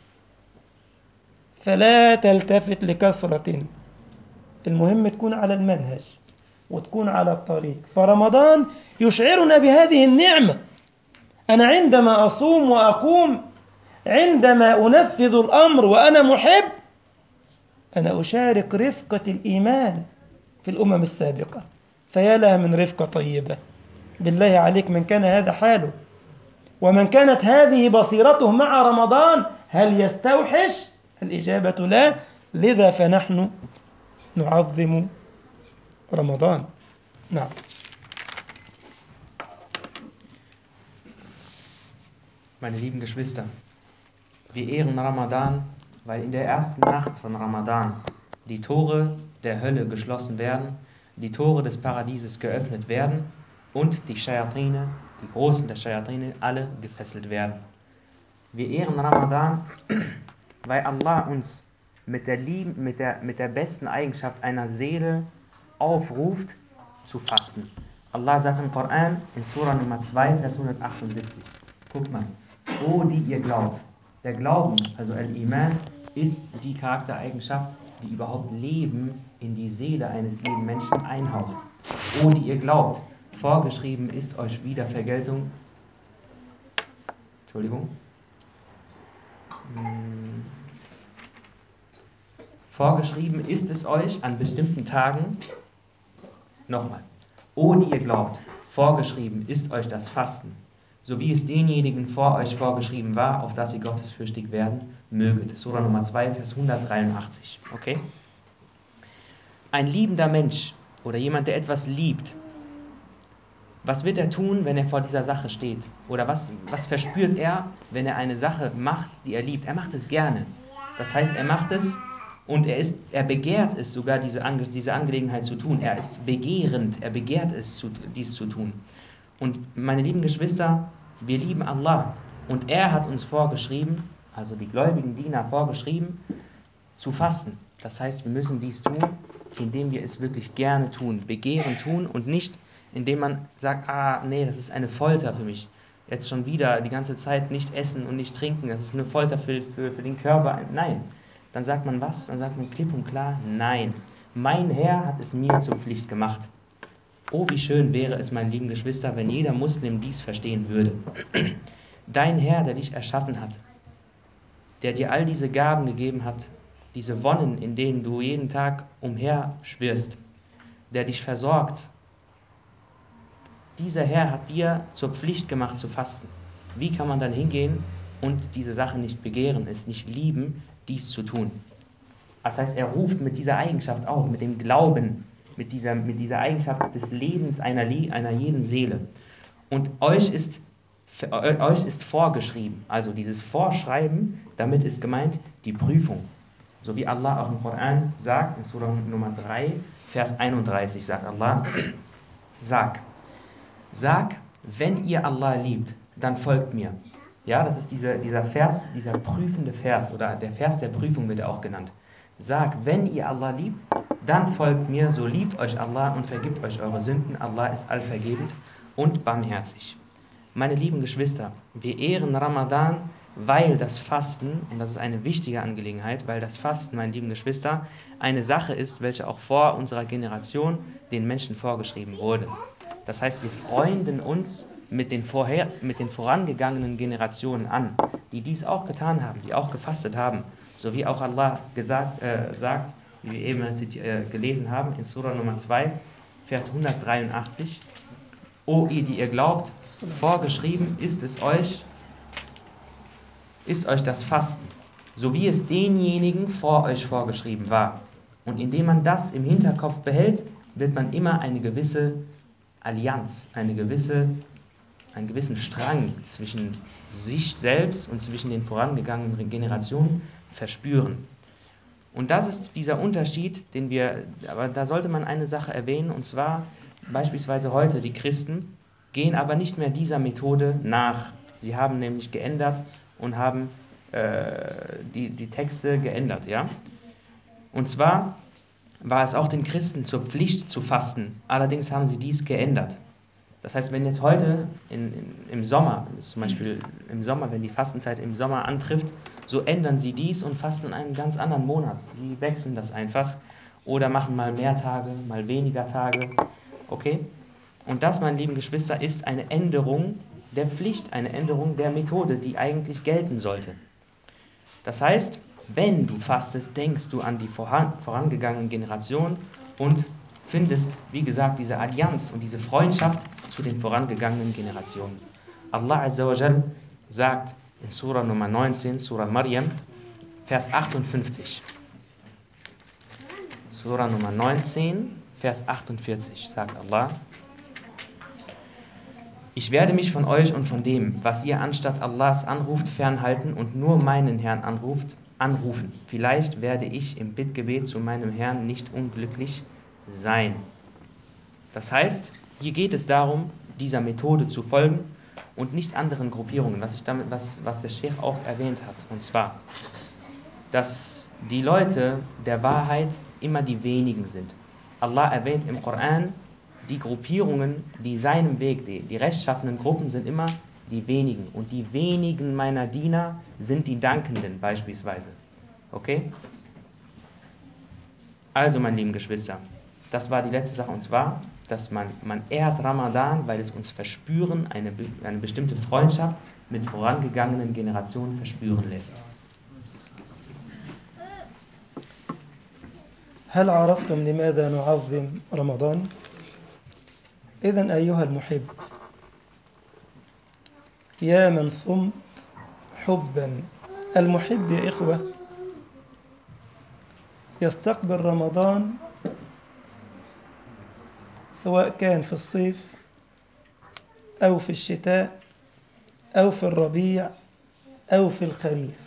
فلا تلتفت لكثرة، المهم تكون على المنهج وتكون على الطريق. فرمضان يشعرنا بهذه النعمة. أنا عندما أصوم وأقوم، عندما أنفذ الأمر وأنا محب، أنا أشارك رفقة الإيمان في الأمم السابقة. فيا لها من رفقة طيبة. بالله عليك، من كان هذا حاله ومن كانت هذه بصيرته مع رمضان، هل يستوحش؟ الإجابة لا. لذا فنحن نعظم رمضان. نعم. Meine lieben Geschwister, wir ehren Ramadan, weil in der ersten Nacht von Ramadan die Tore der Hölle geschlossen werden, die Tore des Paradieses geöffnet werden und die Schayatine, die Großen der Schayatine, alle gefesselt werden. Wir ehren Ramadan, weil Allah uns mit der, Lieb- mit der, mit der besten Eigenschaft einer Seele aufruft, zu fasten. Allah sagt im Koran in Surah Nummer zwei, Vers hundertachtundsiebzig. Guck mal. O die ihr glaubt. Der Glauben, also Al-Iman, ist die Charaktereigenschaft, die überhaupt Leben in die Seele eines jeden Menschen einhaucht. O die ihr glaubt, vorgeschrieben ist euch Wiedervergeltung. Entschuldigung. Hm. Vorgeschrieben ist es euch an bestimmten Tagen. Nochmal. O die ihr glaubt, vorgeschrieben ist euch das Fasten, so wie es denjenigen vor euch vorgeschrieben war, auf dass ihr gottesfürchtig werden möget. Surah Nummer zwei, Vers hundertdreiundachtzig. Okay? Ein liebender Mensch oder jemand, der etwas liebt, was wird er tun, wenn er vor dieser Sache steht? Oder was, was verspürt er, wenn er eine Sache macht, die er liebt? Er macht es gerne. Das heißt, er macht es und er, ist, er begehrt es sogar, diese, Ange, diese Angelegenheit zu tun. Er ist begehrend, er begehrt es, zu, dies zu tun. Und meine lieben Geschwister, wir lieben Allah und er hat uns vorgeschrieben, also die gläubigen Diener vorgeschrieben, zu fasten. Das heißt, wir müssen dies tun, indem wir es wirklich gerne tun, begehren tun und nicht, indem man sagt, ah, nee, das ist eine Folter für mich. Jetzt schon wieder die ganze Zeit nicht essen und nicht trinken, das ist eine Folter für, für, für den Körper. Nein. Dann sagt man was? Dann sagt man klipp und klar, nein. Mein Herr hat es mir zur Pflicht gemacht. Oh, wie schön wäre es, meine lieben Geschwister, wenn jeder Muslim dies verstehen würde. Dein Herr, der dich erschaffen hat, der dir all diese Gaben gegeben hat, diese Wonnen, in denen du jeden Tag umherschwirrst, der dich versorgt, dieser Herr hat dir zur Pflicht gemacht zu fasten. Wie kann man dann hingehen und diese Sache nicht begehren, es nicht lieben, dies zu tun? Das heißt, er ruft mit dieser Eigenschaft auf, mit dem Glauben, mit dieser, mit dieser Eigenschaft des Lebens einer, einer jeden Seele. Und euch ist, euch ist vorgeschrieben, also dieses Vorschreiben, damit ist gemeint die Prüfung. So wie Allah auch im Koran sagt, in Surah Nummer drei, Vers einunddreißig sagt Allah, sag, sag, wenn ihr Allah liebt, dann folgt mir. Ja, das ist dieser, dieser Vers, dieser prüfende Vers, oder der Vers der Prüfung wird er auch genannt. Sag, wenn ihr Allah liebt, dann folgt mir, so liebt euch Allah und vergibt euch eure Sünden. Allah ist allvergebend und barmherzig. Meine lieben Geschwister, wir ehren Ramadan, weil das Fasten, und das ist eine wichtige Angelegenheit, weil das Fasten, meine lieben Geschwister, eine Sache ist, welche auch vor unserer Generation den Menschen vorgeschrieben wurde. Das heißt, wir freunden uns mit den, vorher, mit den vorangegangenen Generationen an, die dies auch getan haben, die auch gefastet haben. So wie auch Allah gesagt, äh, sagt, wie wir eben äh, gelesen haben, in Surah Nummer zwei, Vers hundertdreiundachtzig. O ihr, die ihr glaubt, vorgeschrieben ist es euch, ist euch das Fasten, so wie es denjenigen vor euch vorgeschrieben war. Und indem man das im Hinterkopf behält, wird man immer eine gewisse Allianz, eine gewisse, einen gewissen Strang zwischen sich selbst und zwischen den vorangegangenen Generationen verspüren. Und das ist dieser Unterschied, den wir, aber da sollte man eine Sache erwähnen, und zwar beispielsweise heute die Christen gehen aber nicht mehr dieser Methode nach. Sie haben nämlich geändert und haben äh, die, die Texte geändert, ja. Und zwar war es auch den Christen zur Pflicht zu fasten, allerdings haben sie dies geändert. Das heißt, wenn jetzt heute in, in, im Sommer, zum Beispiel im Sommer, wenn die Fastenzeit im Sommer antrifft, so ändern sie dies und fasten einen ganz anderen Monat. Sie wechseln das einfach oder machen mal mehr Tage, mal weniger Tage. Okay? Und das, meine lieben Geschwister, ist eine Änderung der Pflicht, eine Änderung der Methode, die eigentlich gelten sollte. Das heißt, wenn du fastest, denkst du an die voran, vorangegangenen Generationen und findest, wie gesagt, diese Allianz und diese Freundschaft zu den vorangegangenen Generationen. Allah Azza wa Jal sagt in Surah Nummer neunzehn, Surah Maryam, Vers achtundfünfzig. Surah Nummer neunzehn, Vers achtundvierzig, sagt Allah: Ich werde mich von euch und von dem, was ihr anstatt Allahs anruft, fernhalten und nur meinen Herrn anruft, anrufen. Vielleicht werde ich im Bittgebet zu meinem Herrn nicht unglücklich sein. Das heißt, hier geht es darum, dieser Methode zu folgen und nicht anderen Gruppierungen, was, ich damit, was, was der Sheikh auch erwähnt hat. Und zwar, dass die Leute der Wahrheit immer die wenigen sind. Allah erwähnt im Koran, die Gruppierungen, die seinem Weg, die, die rechtschaffenen Gruppen sind immer die wenigen. Und die wenigen meiner Diener sind die Dankenden beispielsweise. Okay? Also, meine lieben Geschwister, das war die letzte Sache, und zwar, dass man, man ehrt Ramadan, weil es uns verspüren, eine, eine bestimmte Freundschaft mit vorangegangenen Generationen verspüren lässt. هل عرفتم لماذا نعظم رمضان؟ إذن أيها المحب، يا من صمت حبا، المحب يا إخوة يستقبل رمضان سواء كان في الصيف أو في الشتاء أو في الربيع أو في الخريف،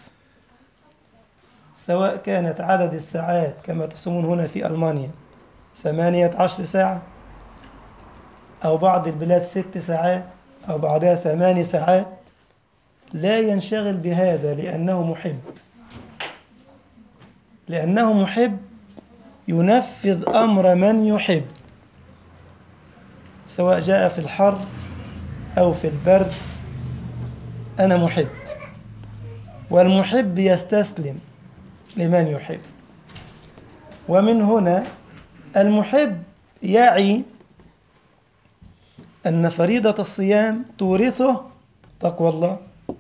سواء كانت عدد الساعات كما تصومون هنا في ألمانيا ثمانية عشر ساعة، أو بعض البلاد ست ساعات، أو بعضها ثماني ساعات، لا ينشغل بهذا لأنه محب. لأنه محب ينفذ أمر من يحب، سواء جاء في الحر أو في البرد، أنا محب. والمحب يستسلم لمن يحب. ومن هنا المحب يعي أن فريضة الصيام تورثه تقوى الله.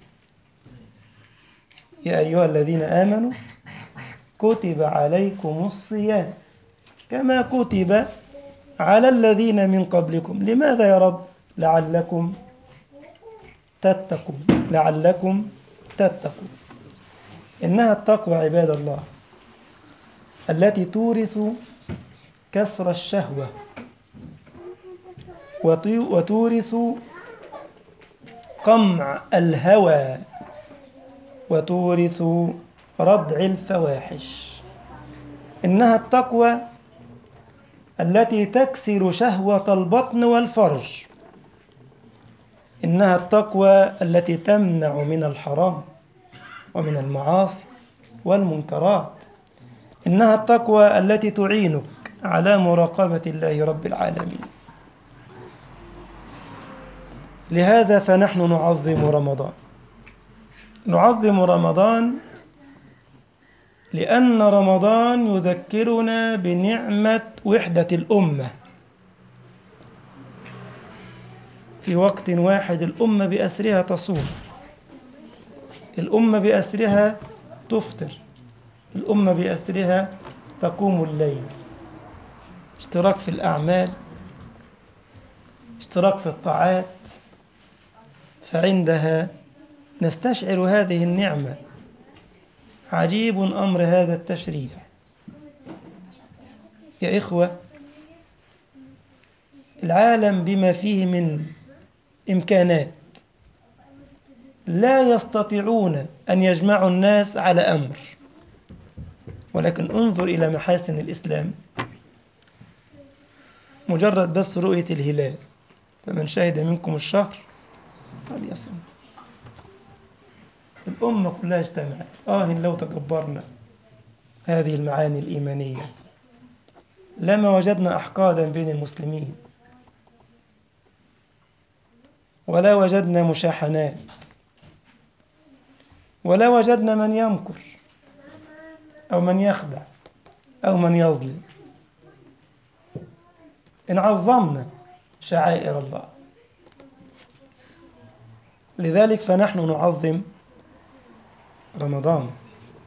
يا أيها الذين آمنوا كتب عليكم الصيام كما كتب على الذين من قبلكم. لماذا يا رب؟ لعلكم تتقون. لعلكم تتقون. إنها التقوى عباد الله التي تورث كسر الشهوة، وتورث قمع الهوى، وتورث ردع الفواحش. إنها التقوى التي تكسر شهوة البطن والفرج. إنها التقوى التي تمنع من الحرام ومن المعاصي والمنكرات. إنها التقوى التي تعينك على مراقبة الله رب العالمين. لهذا فنحن نعظم رمضان. نعظم رمضان لأن رمضان يذكرنا بنعمة وحدة الأمة. في وقت واحد الأمة بأسرها تصوم، الأمة بأسرها تفطر، الأمة بأسرها تقوم الليل. اشتراك في الأعمال، اشتراك في الطاعات، فعندها نستشعر هذه النعمة. عجيب أمر هذا التشريع يا إخوة. العالم بما فيه من إمكانات لا يستطيعون أن يجمعوا الناس على أمر، ولكن انظر إلى محاسن الإسلام. مجرد بس رؤية الهلال، فمن شهد منكم الشهر فليصم. الأمة كلها اجتمعت. آه لو تدبرنا هذه المعاني الإيمانية لما وجدنا أحقادا بين المسلمين، ولا وجدنا مشاحنات، ولا وجدنا من يمكر أو من يخدع أو من يظلم. إن عظمنا شعائر الله. لذلك فنحن نعظم رمضان.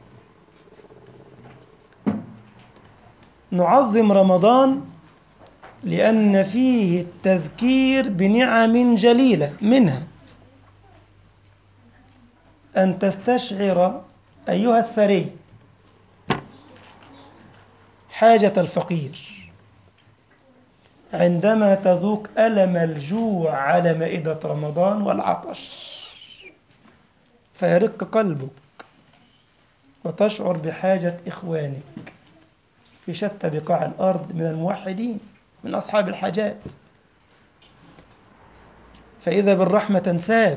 نعظم رمضان لأن فيه التذكير بنعم جليلة، منها أن تستشعر أيها الثري حاجة الفقير عندما تذوق ألم الجوع على مائدة رمضان والعطش، فيرق قلبك وتشعر بحاجة إخوانك في شتى بقاع الأرض من الموحدين من أصحاب الحاجات، فإذا بالرحمة تنساب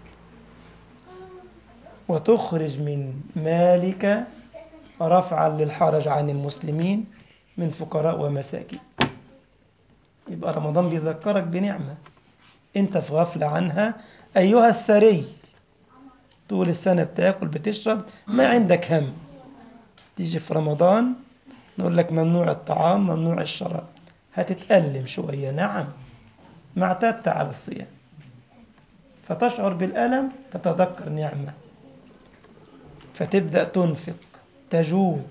وتخرج من مالك رفعا للحرج عن المسلمين من فقراء ومساكين. يبقى رمضان بيذكرك بنعمة انت في غفلة عنها أيها الثري، طول السنة بتاكل بتشرب ما عندك هم، تيجي في رمضان نقول لك ممنوع الطعام ممنوع الشراب، هتتألم شوية، نعم، ما اعتدت على الصيام، فتشعر بالألم تتذكر نعمة فتبدأ تنفق تجود.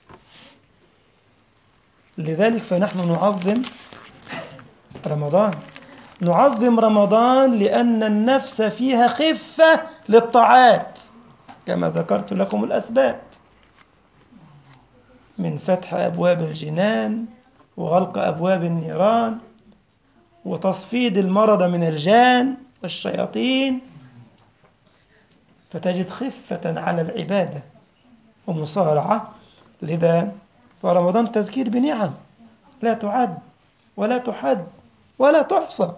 لذلك فنحن نعظم رمضان، نعظم رمضان لأن النفس فيها خفة للطاعات كما ذكرت لكم الأسباب، من فتح أبواب الجنان وغلق أبواب النيران وتصفيد المرض من الجان والشياطين، فتجد خفة على العبادة ومصارعة. لذا فرمضان تذكير بنعم لا تعد ولا تحد ولا تحصى.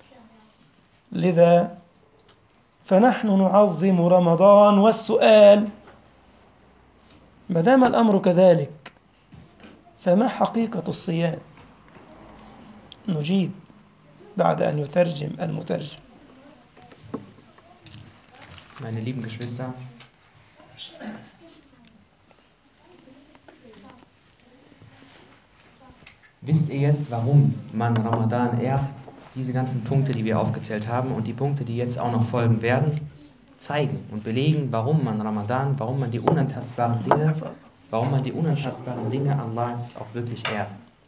لذا فنحن نعظم رمضان، والسؤال ما دام الأمر كذلك فما حقيقة الصيام؟ نجيب بعد أن يترجم المترجم. Meine lieben Geschwister, wisst ihr jetzt, warum man Ramadan ehrt? Diese ganzen Punkte, die wir aufgezählt haben und die Punkte, die jetzt auch noch folgen werden, zeigen und belegen, warum man Ramadan, warum man die unantastbaren Dinge, warum man die unantastbaren Dinge Allahs auch wirklich ehrt.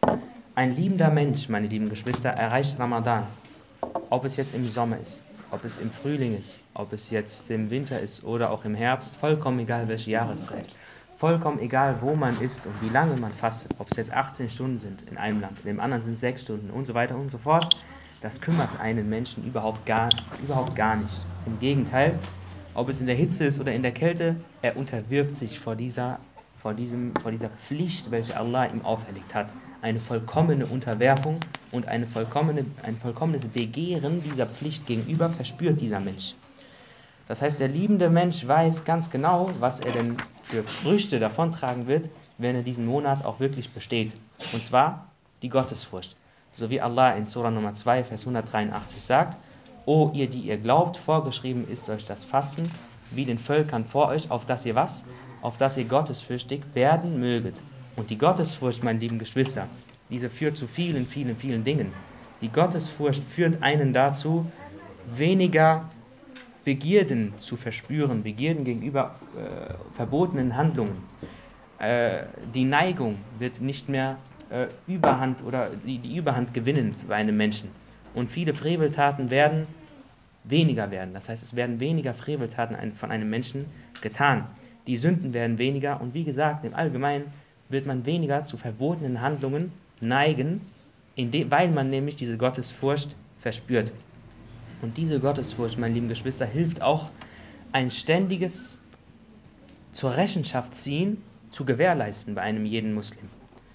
Ein liebender Mensch, meine lieben Geschwister, erreicht Ramadan, ob es jetzt im Sommer ist, ob es im Frühling ist, ob es jetzt im Winter ist oder auch im Herbst, vollkommen egal welche Jahreszeit, vollkommen egal wo man ist und wie lange man fastet, ob es jetzt achtzehn Stunden sind in einem Land, in dem anderen sind es sechs Stunden und so weiter und so fort, das kümmert einen Menschen überhaupt gar, überhaupt gar nicht. Im Gegenteil, ob es in der Hitze ist oder in der Kälte, er unterwirft sich vor dieser, vor diesem, vor dieser Pflicht, welche Allah ihm auferlegt hat. Eine vollkommene Unterwerfung und eine vollkommene, ein vollkommenes Begehren dieser Pflicht gegenüber verspürt dieser Mensch. Das heißt, der liebende Mensch weiß ganz genau, was er denn für Früchte davontragen wird, wenn er diesen Monat auch wirklich besteht. Und zwar die Gottesfurcht. So wie Allah in Surah Nummer zwei, Vers hundertdreiundachtzig sagt: O ihr, die ihr glaubt, vorgeschrieben ist euch das Fasten, wie den Völkern vor euch, auf dass ihr was? Auf dass ihr gottesfürchtig werden möget. Und die Gottesfurcht, meine lieben Geschwister, diese führt zu vielen, vielen, vielen Dingen. Die Gottesfurcht führt einen dazu, weniger Begierden zu verspüren, Begierden gegenüber äh, verbotenen Handlungen. Äh, die Neigung wird nicht mehr äh, Überhand oder die, die Überhand gewinnen bei einem Menschen. Und viele Freveltaten werden weniger werden. Das heißt, es werden weniger Freveltaten von einem Menschen getan. Die Sünden werden weniger und wie gesagt, im Allgemeinen wird man weniger zu verbotenen Handlungen neigen, inde- weil man nämlich diese Gottesfurcht verspürt. Und diese Gottesfurcht, meine lieben Geschwister, hilft auch, ein ständiges zur Rechenschaft ziehen zu gewährleisten bei einem jeden Muslim.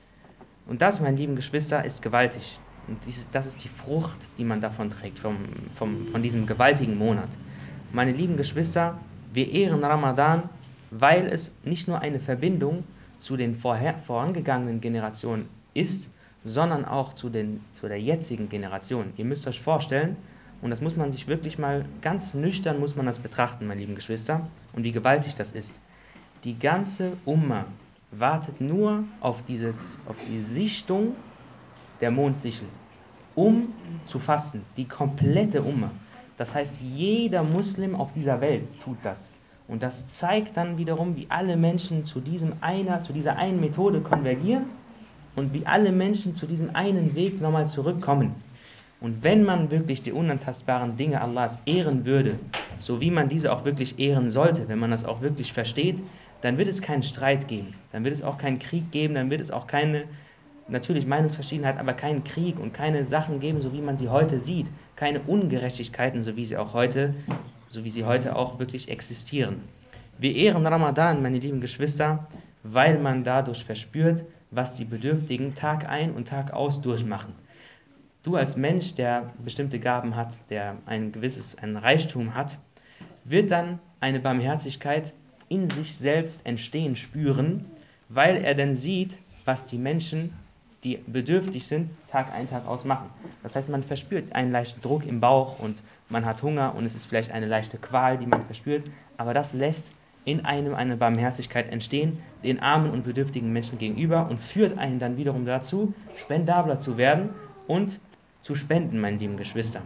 Und das, meine lieben Geschwister, ist gewaltig. Und das ist die Frucht, die man davon trägt, vom, vom, von diesem gewaltigen Monat. Meine lieben Geschwister, wir ehren Ramadan, weil es nicht nur eine Verbindung zu den vorher, vorangegangenen Generationen ist, sondern auch zu, den, zu der jetzigen Generation. Ihr müsst euch vorstellen, und das muss man sich wirklich mal ganz nüchtern muss man das betrachten, meine lieben Geschwister, und wie gewaltig das ist. Die ganze Umma wartet nur auf, dieses, auf die Sichtung der Mondsichel, um zu fasten. Die komplette Umma. Das heißt, jeder Muslim auf dieser Welt tut das. Und das zeigt dann wiederum, wie alle Menschen zu, diesem einer, zu dieser einen Methode konvergieren und wie alle Menschen zu diesem einen Weg nochmal zurückkommen. Und wenn man wirklich die unantastbaren Dinge Allahs ehren würde, so wie man diese auch wirklich ehren sollte, wenn man das auch wirklich versteht, dann wird es keinen Streit geben, dann wird es auch keinen Krieg geben, dann wird es auch keine, natürlich Meinungsverschiedenheit, aber keinen Krieg und keine Sachen geben, so wie man sie heute sieht, keine Ungerechtigkeiten, so wie sie auch heute, so wie sie heute auch wirklich existieren. Wir ehren Ramadan, meine lieben Geschwister, weil man dadurch verspürt, was die Bedürftigen Tag ein und Tag aus durchmachen. Du als Mensch, der bestimmte Gaben hat, der ein gewisses, ein Reichtum hat, wird dann eine Barmherzigkeit in sich selbst entstehen spüren, weil er dann sieht, was die Menschen, die bedürftig sind, Tag ein, Tag aus machen. Das heißt, man verspürt einen leichten Druck im Bauch und man hat Hunger und es ist vielleicht eine leichte Qual, die man verspürt, aber das lässt in einem eine Barmherzigkeit entstehen, den armen und bedürftigen Menschen gegenüber und führt einen dann wiederum dazu, spendabler zu werden und zu spenden, meine lieben Geschwister.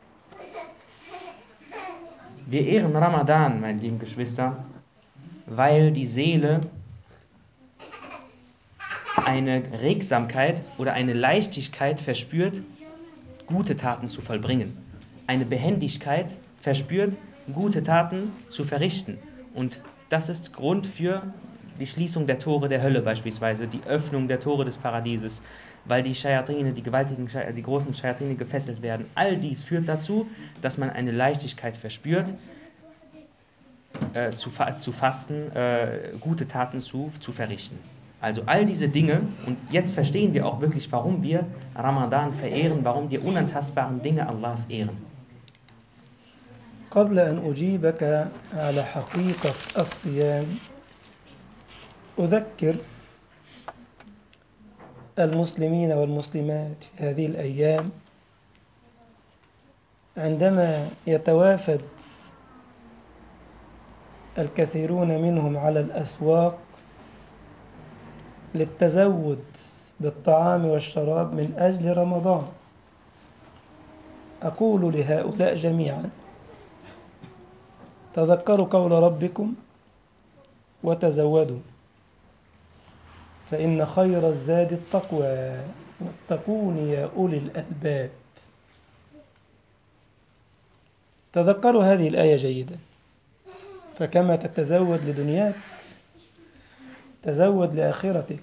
Wir ehren Ramadan, meine lieben Geschwister, weil die Seele eine Regsamkeit oder eine Leichtigkeit verspürt, gute Taten zu vollbringen. Eine Behendigkeit verspürt, gute Taten zu verrichten. Und das ist Grund für die Schließung der Tore der Hölle beispielsweise, die Öffnung der Tore des Paradieses, weil die Schayatine, die gewaltigen, die großen Schayatine gefesselt werden. All dies führt dazu, dass man eine Leichtigkeit verspürt, äh, zu, zu fasten, äh, gute Taten zu, zu verrichten. Also all diese Dinge, und jetzt verstehen wir auch wirklich, warum wir Ramadan verehren, warum die unantastbaren Dinge Allahs ehren. قبل أن أجيبك على حقيقة الصيام أذكر المسلمين والمسلمات في هذه الأيام عندما يتوافد الكثيرون منهم على الأسواق للتزود بالطعام والشراب من أجل رمضان، أقول لهؤلاء جميعا: تذكروا قول ربكم وتزودوا فإن خير الزاد التقوى واتقون يا أولي الألباب. تذكروا هذه الآية جيدا، فكما تتزود لدنياك تزود لآخرتك،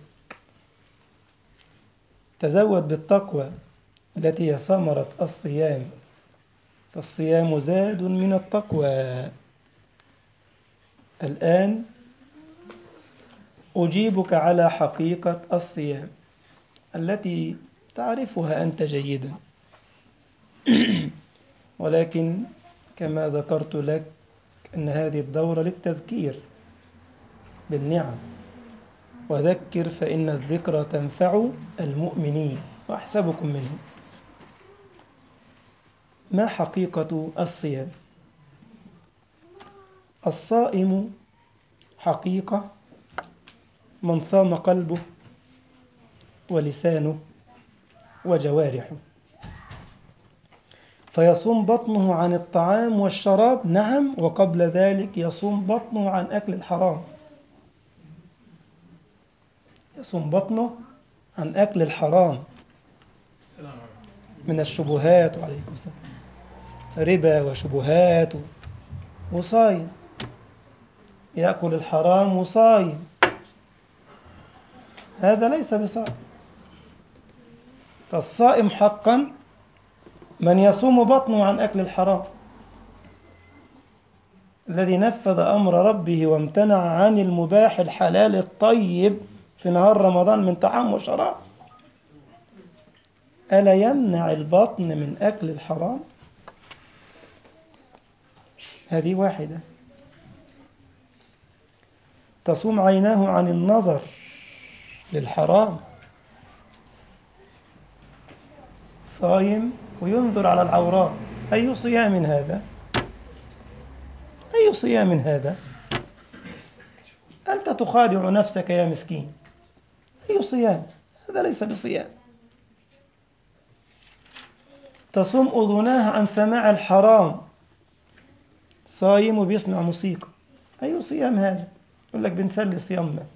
تزود بالتقوى التي هي ثمرة الصيام، فالصيام زاد من التقوى. الآن أجيبك على حقيقة الصيام التي تعرفها أنت جيدا، ولكن كما ذكرت لك أن هذه الدورة للتذكير بالنعم، وذكر فإن الذكرى تنفع المؤمنين وأحسبكم منهم. ما حقيقة الصيام؟ الصائم حقيقة من صام قلبه ولسانه وجوارحه، فيصوم بطنه عن الطعام والشراب، نعم، وقبل ذلك يصوم بطنه عن أكل الحرام، يصوم بطنه عن أكل الحرام من الشبهات، وعليكم السلام، ربا وشبهات، وصايم يأكل الحرام وصايم، هذا ليس بصائم. فالصائم حقا من يصوم بطنه عن أكل الحرام، الذي نفذ أمر ربه وامتنع عن المباح الحلال الطيب في نهار رمضان من طعام وشراب. ألا يمنع البطن من أكل الحرام؟ هذه واحدة. تصوم عيناه عن النظر للحرام، صايم وينظر على العورات، أي صيام هذا؟ أي صيام هذا؟ أنت تخادع نفسك يا مسكين، أي صيام هذا؟ ليس بصيام. تصوم أذناه عن سماع الحرام، صايم وبيسمع موسيقى، أي صيام هذا؟ يقول لك بنسلي صيامنا،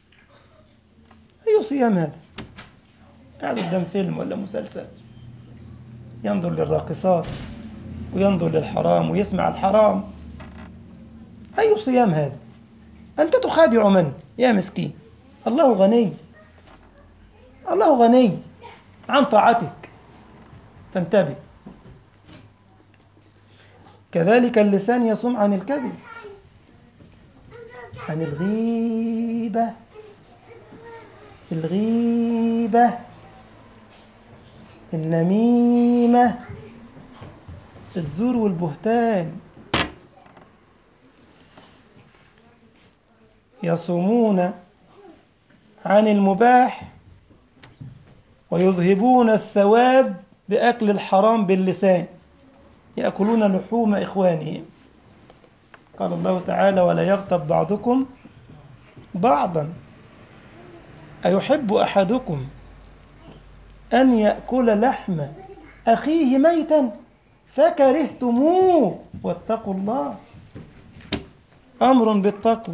أي صيام هذا؟ قاعد قدام فيلم ولا مسلسل ينظر للراقصات وينظر للحرام ويسمع الحرام، أي صيام هذا؟ أنت تخادع من يا مسكين؟ الله غني، الله غني عن طاعتك، فانتبه. كذلك اللسان يصوم عن الكذب، عن الغيبة، الغيبة، النميمة، الزور والبهتان. يصومون عن المباح ويذهبون الثواب بأكل الحرام باللسان، يأكلون لحوم إخوانهم. قال الله تعالى: ولا يغتب بعضكم بعضا أيحب أحدكم أن يأكل لحم أخيه ميتا فكرهتموه واتقوا الله. أمر بالتقوى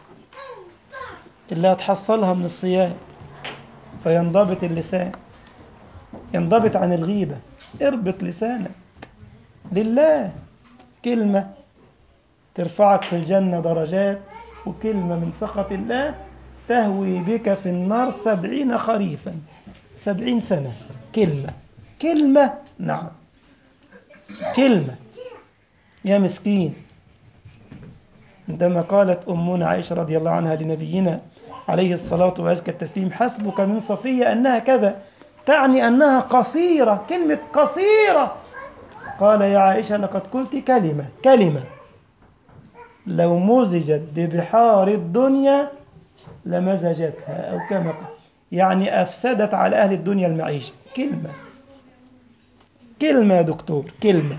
اللي هتحصلها من الصيام، فينضبط اللسان، ينضبط عن الغيبة. اربط لسانك لله، كلمة ترفعك في الجنة درجات، وكلمة من سخط الله تهوي بك في النار سبعين خريفا، سبعين سنة. كلمة، كلمة، نعم كلمة يا مسكين. عندما قالت أمنا عائشة رضي الله عنها لنبينا عليه الصلاة وأزكى التسليم: حسبك من صفية أنها كذا، تعني أنها قصيرة، كلمة قصيرة. قال: يا عائشة لقد قلت كلمة، كلمة لو مزجت ببحار الدنيا لمزجتها، أو كما قال، يعني أفسدت على أهل الدنيا المعيشة. كلمة، كلمة يا دكتور، كلمة.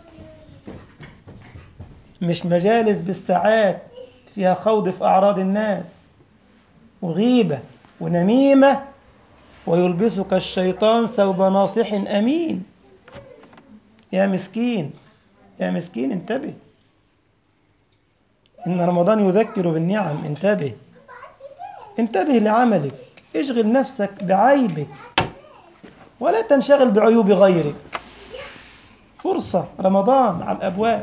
مش مجالس بالساعات فيها خوض في أعراض الناس وغيبة ونميمة، ويلبسك الشيطان ثوب ناصح أمين. يا مسكين، يا مسكين انتبه، إن رمضان يذكر بالنعم. انتبه، انتبه لعملك، اشغل نفسك بعيبك ولا تنشغل بعيوب غيرك. فرصة، رمضان على الأبواب.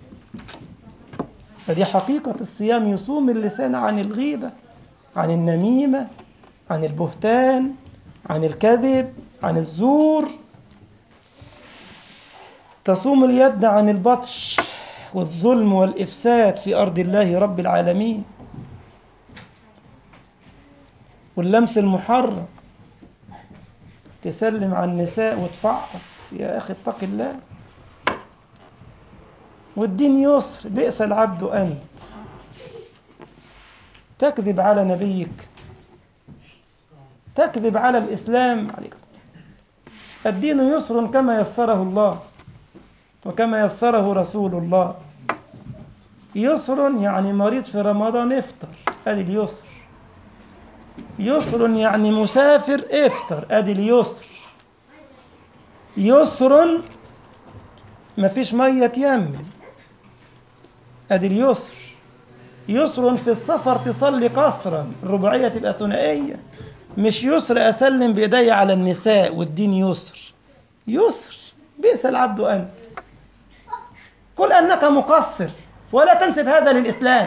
فدي حقيقة الصيام، يصوم اللسان عن الغيبة، عن النميمة، عن البهتان، عن الكذب، عن الزور. تصوم اليد عن البطش والظلم والإفساد في أرض الله رب العالمين، واللمس المحرم، تسلم على النساء وتفعص. يا أخي اتق الله. والدين يسر، بئس العبد أنت تكذب على نبيك، تكذب على الإسلام. عليك الدين يسر كما يسره الله وكما يسره رسول الله. يسر يعني مريض في رمضان افطر، ادي اليسر. يسر يعني مسافر افطر، ادي اليسر. يسر مفيش ميه تيمم، ادي اليسر. يسر في السفر تصلي قصرا، الرباعيه تبقى ثنائيه. مش يسر اسلم بايدي على النساء والدين يسر. يسر، بئس العبد انت. قل انك مقصر ولا تنسب هذا للاسلام.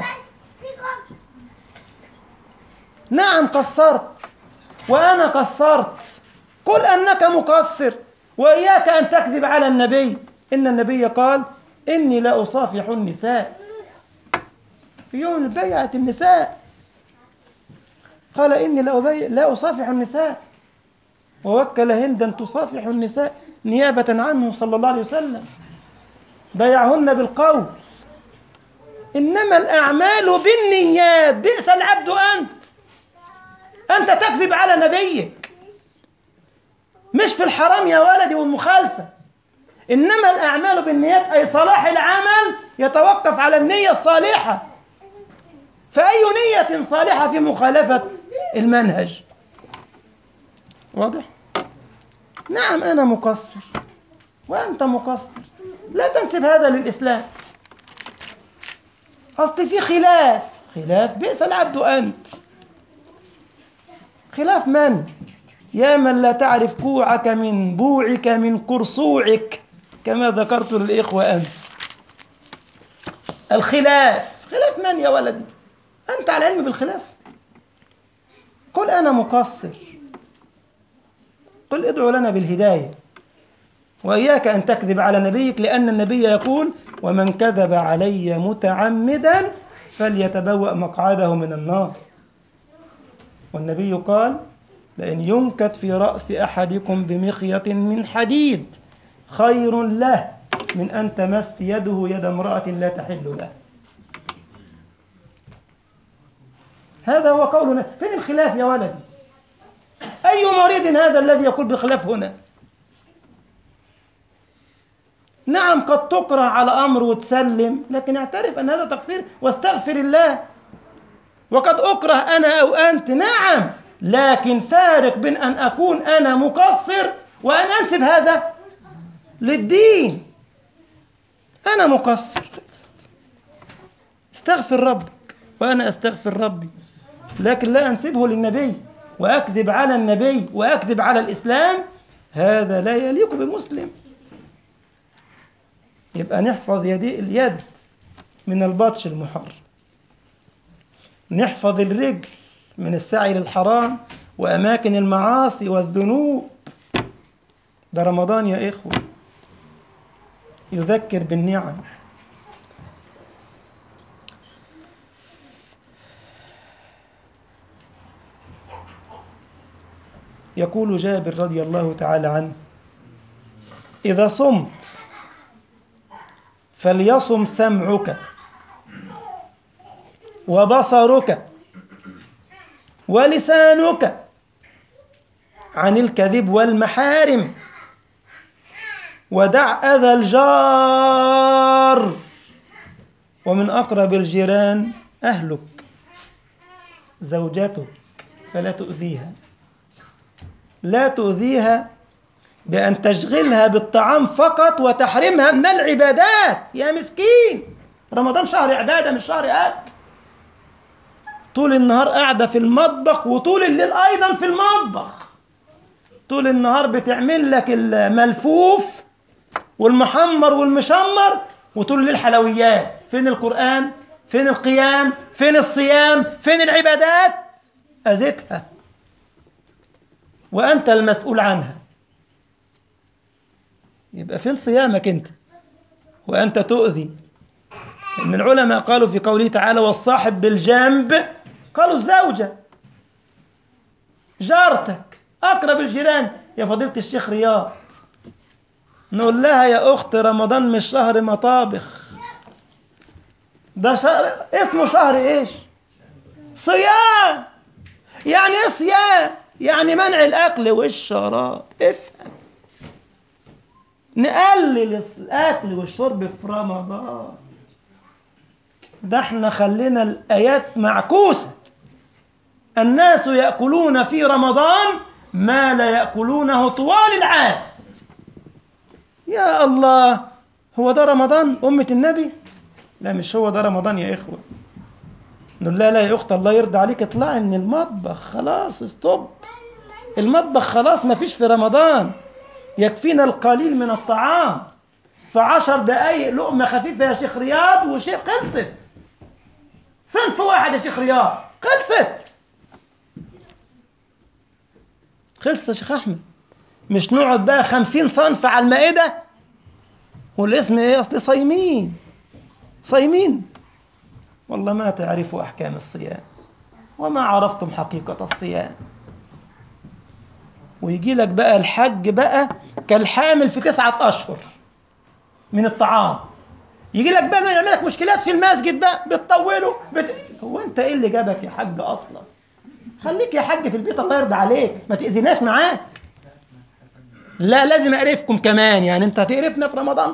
نعم قصرت وانا قصرت، قل انك مقصر، واياك ان تكذب على النبي. ان النبي قال: اني لا اصافح النساء. في يوم بيعة النساء قال: إني لا أصافح النساء، ووكل هندا تصافح النساء نيابة عنه صلى الله عليه وسلم، بيعهن بالقول. إنما الأعمال بالنيات. بئس العبد أنت، أنت تكذب على نبيك. مش في الحرام يا ولدي والمخالفة، إنما الأعمال بالنيات، أي صلاح العمل يتوقف على النية الصالحة. فأي نية صالحة في مخالفة المنهج؟ واضح؟ نعم أنا مقصر وأنت مقصر، لا تنسب هذا للإسلام. أصل في خلاف، خلاف بئس العبد أنت. خلاف من؟ يا من لا تعرف كوعك من بوعك من قرصوعك، كما ذكرت للإخوة أمس. الخلاف، خلاف من يا ولدي؟ أنت على علم بالخلاف. قل أنا مقصر، قل ادعو لنا بالهداية، وإياك أن تكذب على نبيك، لأن النبي يقول ومن كذب علي متعمدا فليتبوأ مقعده من النار. والنبي قال لأن ينكت في رأس أحدكم بمخيط من حديد خير له من أن تمس يده يد امرأة لا تحل له. هذا هو قولنا. فين الخلاف يا ولدي؟ أي مريض هذا الذي يقول بخلاف هنا؟ نعم قد تكره على أمر وتسلم، لكن اعترف أن هذا تقصير واستغفر الله. وقد أكره أنا أو أنت، نعم، لكن فارق بين أن أكون أنا مقصر وأن أنسب هذا للدين. أنا مقصر، استغفر ربك وأنا أستغفر ربي، لكن لا أنسبه للنبي وأكذب على النبي وأكذب على الإسلام. هذا لا يليق بمسلم. يبقى نحفظ يدي اليد من البطش المحرم، نحفظ الرجل من السعي للحرام وأماكن المعاصي والذنوب. ده رمضان يا إخوة يذكر بالنعم. يقول جابر رضي الله تعالى عنه إذا صمت فليصم سمعك وبصرك ولسانك عن الكذب والمحارم، ودع أذى الجار، ومن أقرب الجيران أهلك زوجتك فلا تؤذيها. لا تؤذيها بأن تشغلها بالطعام فقط وتحرمها من العبادات. يا مسكين، رمضان شهر عبادة مش شهر أكل. طول النهار قاعدة في المطبخ وطول الليل أيضا في المطبخ. طول النهار بتعمل لك الملفوف والمحمر والمشمر، وطول الليل حلويات. فين القرآن؟ فين القيام؟ فين الصيام؟ فين العبادات؟ أذتها وأنت المسؤول عنها. يبقى فين صيامك أنت وأنت تؤذي؟ إن العلماء قالوا في قوله تعالى والصاحب بالجنب، قالوا الزوجة، جارتك، أقرب الجيران. يا فضيلة الشيخ رياض، نقول لها يا أخت رمضان مش شهر مطابخ، ده شهر اسمه شهر إيش؟ صيام. يعني إيه صيام؟ يعني منع الأكل والشراب. افهم، نقلل الأكل والشرب في رمضان. ده احنا خلينا الآيات معكوسة. الناس يأكلون في رمضان ما لا يأكلونه طوال العام. يا الله، هو ده رمضان أمة النبي؟ لا مش هو ده رمضان يا إخوة. نقول لا لا يا أخت الله يرضى عليك اطلعي من المطبخ، خلاص استوب. المطبخ خلاص ما فيش في رمضان، يكفينا القليل من الطعام. فعشر دقايق لقمة خفيفة يا شيخ رياض وشيخ خلصت. صنف واحد يا شيخ رياض خلصت. خلص يا شيخ أحمد. مش نقعد بقى خمسين صنف على المائدة والاسم ايه؟ أصل صايمين. صايمين والله ما تعرفوا أحكام الصيام وما عرفتم حقيقة الصيام. ويجي لك بقى الحج بقى كالحامل في تسعة أشهر من الطعام. يجي لك بقى يعمل لك مشكلات في المسجد بقى، بتطوله بت... هو أنت إيه اللي جابك يا حج أصلا؟ خليك يا حج في البيت الله يرضى عليك، ما تأذيناش معاك. لا لازم أعرفكم كمان، يعني أنت هتقرفنا في رمضان.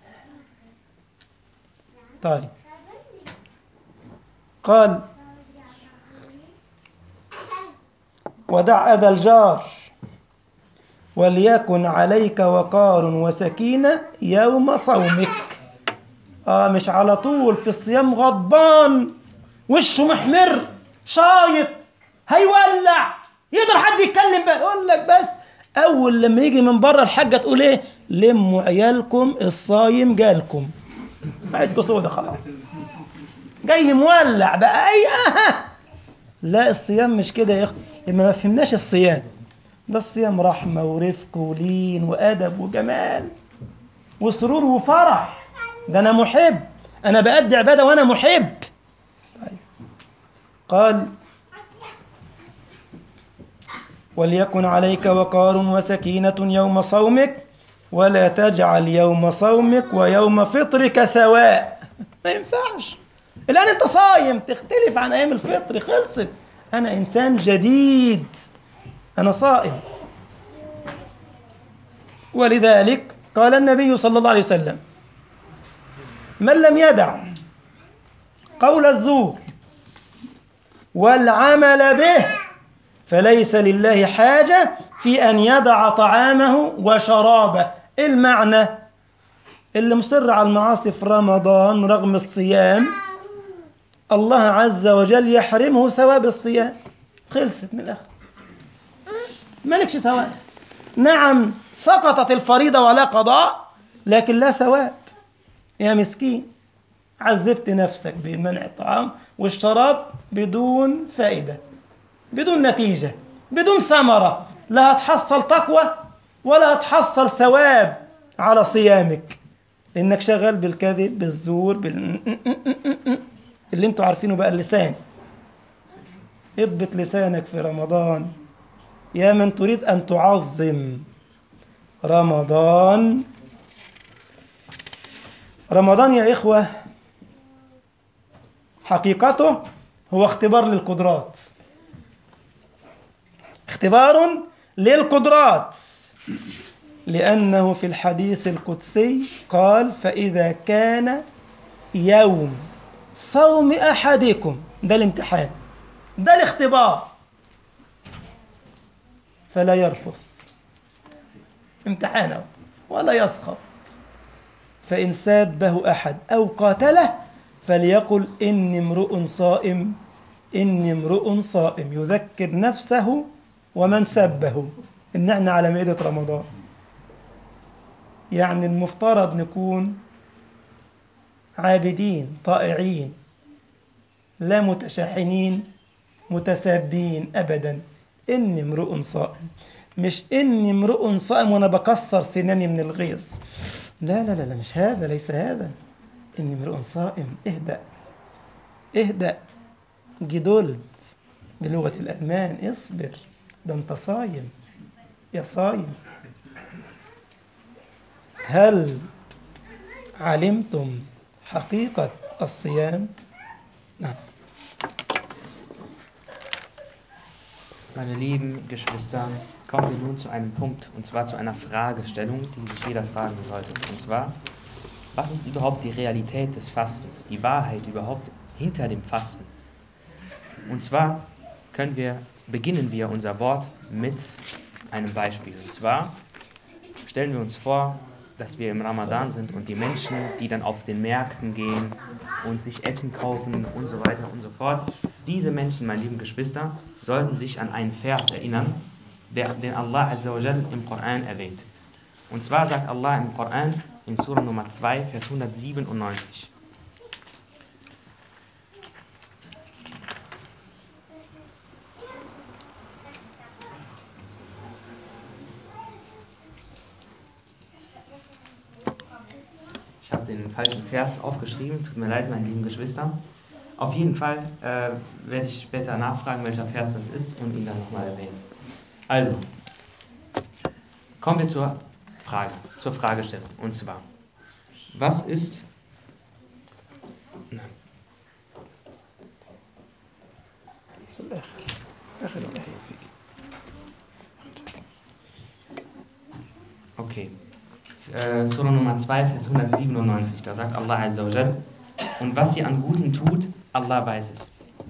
طيب قال ودع أذى الجار وليكن عليك وقار وسكينة يوم صومك. آه مش على طول في الصيام غضبان وشه محمر شايط هيولع، يقدر حد يتكلم بقى؟ يقول لك بس أول لما يجي من بره الحاجة تقول إيه؟ لموا عيالكم الصايم جالكم. بعدكم سودة خلاص. جاي مولع بقى أي آه. لا الصيام مش كده يا أخي، ما فهمناش الصيام. ده الصيام رحمة ورفق ولين وأدب وجمال وسرور وفرح. ده أنا محب، أنا بأدي عبادة وأنا محب. طيب. قال وليكن عليك وقار وسكينة يوم صومك ولا تجعل يوم صومك ويوم فطرك سواء. ما ينفعش. الآن أنت صايم تختلف عن أيام الفطر، خلصت. أنا إنسان جديد، أنا صائم. ولذلك قال النبي صلى الله عليه وسلم من لم يدع قول الزور والعمل به فليس لله حاجة في أن يدع طعامه وشرابه. المعنى اللي مصر على المعاصي في رمضان رغم الصيام الله عز وجل يحرمه ثواب الصيام. خلصت من الآخر، مالكش ثواب. نعم سقطت الفريضة ولا قضاء لكن لا ثواب. يا مسكين عذبت نفسك بمنع الطعام والشراب بدون فائدة، بدون نتيجة، بدون ثمرة، لا هتحصل تقوى ولا هتحصل ثواب على صيامك، لأنك شغال بالكذب بالزور بال... اللي انتوا عارفينه بقى اللسان. اضبط لسانك في رمضان يا من تريد أن تعظم رمضان. رمضان يا إخوة حقيقته هو اختبار للقدرات، اختبار للقدرات، لأنه في الحديث القدسي قال فإذا كان يوم صوم أحدكم، ده الامتحان، ده الاختبار، فلا يرفث، امتحانه، ولا يسخط، فإن سابه أحد أو قاتله فليقل إني امرؤ صائم، إني امرؤ صائم، يذكر نفسه ومن سبه إن احنا على مائدة رمضان. يعني المفترض نكون عابدين طائعين لا متشحنين متسابين أبدا. إني امرؤ صائم، مش إني امرؤ صائم وأنا بكسر سناني من الغيظ، لا لا لا مش هذا، ليس هذا. إني امرؤ صائم، اهدأ اهدأ، جدولد بلغة الألمان، اصبر، ده أنت صايم يا صايم. هل علمتم حقيقة الصيام؟ نعم. Meine lieben Geschwister, kommen wir nun zu einem Punkt, und zwar zu einer Fragestellung, die sich jeder fragen sollte. Und zwar, was ist überhaupt die Realität des Fastens, die Wahrheit überhaupt hinter dem Fasten? Und zwar können wir, beginnen wir unser Wort mit einem Beispiel. Und zwar stellen wir uns vor, dass wir im Ramadan sind und die Menschen, die dann auf den Märkten gehen und sich Essen kaufen und so weiter und so fort, diese Menschen, meine lieben Geschwister, sollten sich an einen Vers erinnern, der, den Allah Azza wa Jal im Koran erwähnt. Und zwar sagt Allah im Koran in Surah Nummer zwei, Vers hundertsiebenundneunzig. Ich habe den falschen Vers aufgeschrieben, tut mir leid, meine lieben Geschwister. Auf jeden Fall äh, werde ich später nachfragen, welcher Vers das ist und ihn dann nochmal erwähnen. Also, kommen wir zur Frage, zur Fragestellung. Und zwar, was ist... Okay. Äh, Surah Nummer zwei, Vers hundertsiebenundneunzig, da sagt Allah Azza wa Jal, und was ihr an Guten tut, Allah weiß es.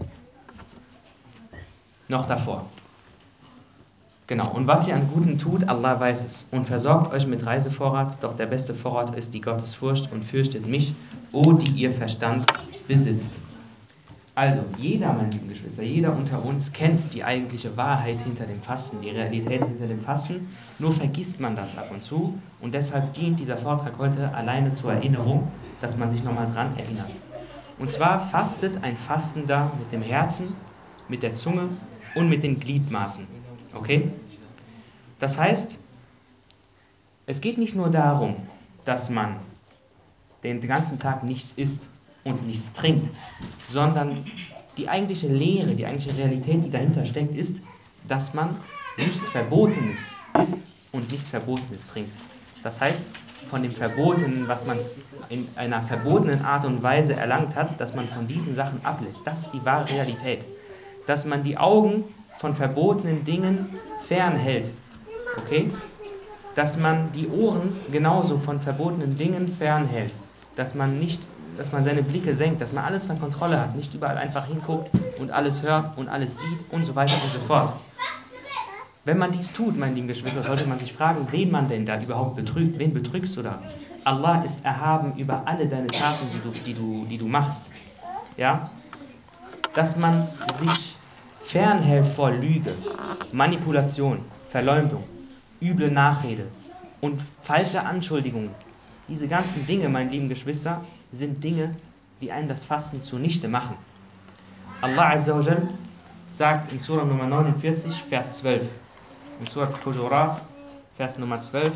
Noch davor. Genau, und was ihr an Guten tut, Allah weiß es. Und versorgt euch mit Reisevorrat, doch der beste Vorrat ist die Gottesfurcht und fürchtet mich, o die ihr Verstand besitzt. Also, jeder, meine lieben Geschwister, jeder unter uns kennt die eigentliche Wahrheit hinter dem Fasten, die Realität hinter dem Fasten, nur vergisst man das ab und zu und deshalb dient dieser Vortrag heute alleine zur Erinnerung, dass man sich nochmal dran erinnert. Und zwar fastet ein Fastender mit dem Herzen, mit der Zunge und mit den Gliedmaßen. Okay? Das heißt, es geht nicht nur darum, dass man den ganzen Tag nichts isst und nichts trinkt, sondern die eigentliche Lehre, die eigentliche Realität, die dahinter steckt, ist, dass man nichts Verbotenes isst und nichts Verbotenes trinkt. Das heißt, von dem Verbotenen, was man in einer verbotenen Art und Weise erlangt hat, dass man von diesen Sachen ablässt. Das ist die wahre Realität. Dass man die Augen von verbotenen Dingen fernhält. Okay? Dass man die Ohren genauso von verbotenen Dingen fernhält. Dass man nicht, dass man seine Blicke senkt, dass man alles unter Kontrolle hat, nicht überall einfach hinguckt und alles hört und alles sieht und so weiter und so fort. Wenn man dies tut, meine lieben Geschwister, sollte man sich fragen, wen man denn da überhaupt betrügt. Wen betrügst du da? Allah ist erhaben über alle deine Taten, die du, die du, die du machst. Ja? Dass man sich fernhält vor Lüge, Manipulation, Verleumdung, üble Nachrede und falsche Anschuldigungen. Diese ganzen Dinge, meine lieben Geschwister, sind Dinge, die einen das Fasten zunichte machen. Allah Azza wa Jal sagt in Surah Nummer neunundvierzig, Vers zwölf, in Surah Hujurat, Vers Nummer zwölf,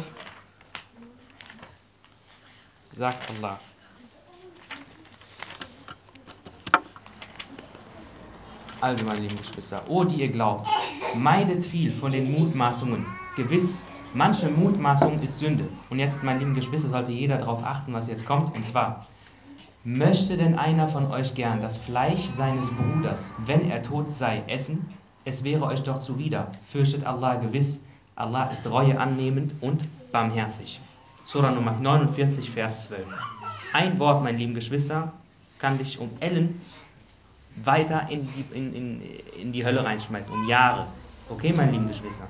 sagt Allah: Also, meine lieben Geschwister, o die ihr glaubt, meidet viel von den Mutmaßungen. Gewiss, manche Mutmaßung ist Sünde. Und jetzt, meine lieben Geschwister, sollte jeder darauf achten, was jetzt kommt. Und zwar: Möchte denn einer von euch gern das Fleisch seines Bruders, wenn er tot sei, essen? Es wäre euch doch zuwider. Fürchtet Allah gewiss. Allah ist Reue annehmend und barmherzig. Surah Nummer neunundvierzig, Vers zwölf. Ein Wort, meine lieben Geschwister, kann dich um Ellen weiter in die, in, in, in die Hölle reinschmeißen, um Jahre. Okay, meine lieben Geschwister?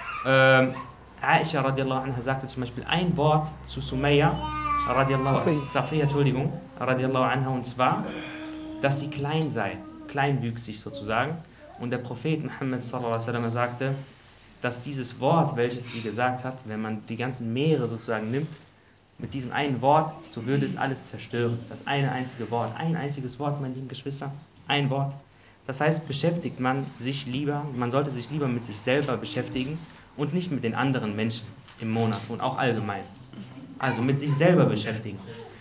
Ähm, Aisha radiallahu anha sagte zum Beispiel ein Wort zu Sumayya radiallahu Safiya, Entschuldigung, radiallahu anha, und zwar, dass sie klein sei, kleinwüchsig sozusagen. Und der Prophet Muhammad sallallahu alaihi wasallam sagte, dass dieses Wort, welches sie gesagt hat, wenn man die ganzen Meere sozusagen nimmt, mit diesem einen Wort, so würde es alles zerstören. Das eine einzige Wort, ein einziges Wort, meine lieben Geschwister, ein Wort. Das heißt, beschäftigt man sich lieber, man sollte sich lieber mit sich selber beschäftigen und nicht mit den anderen Menschen im Monat und auch allgemein. Also mit sich selber beschäftigen.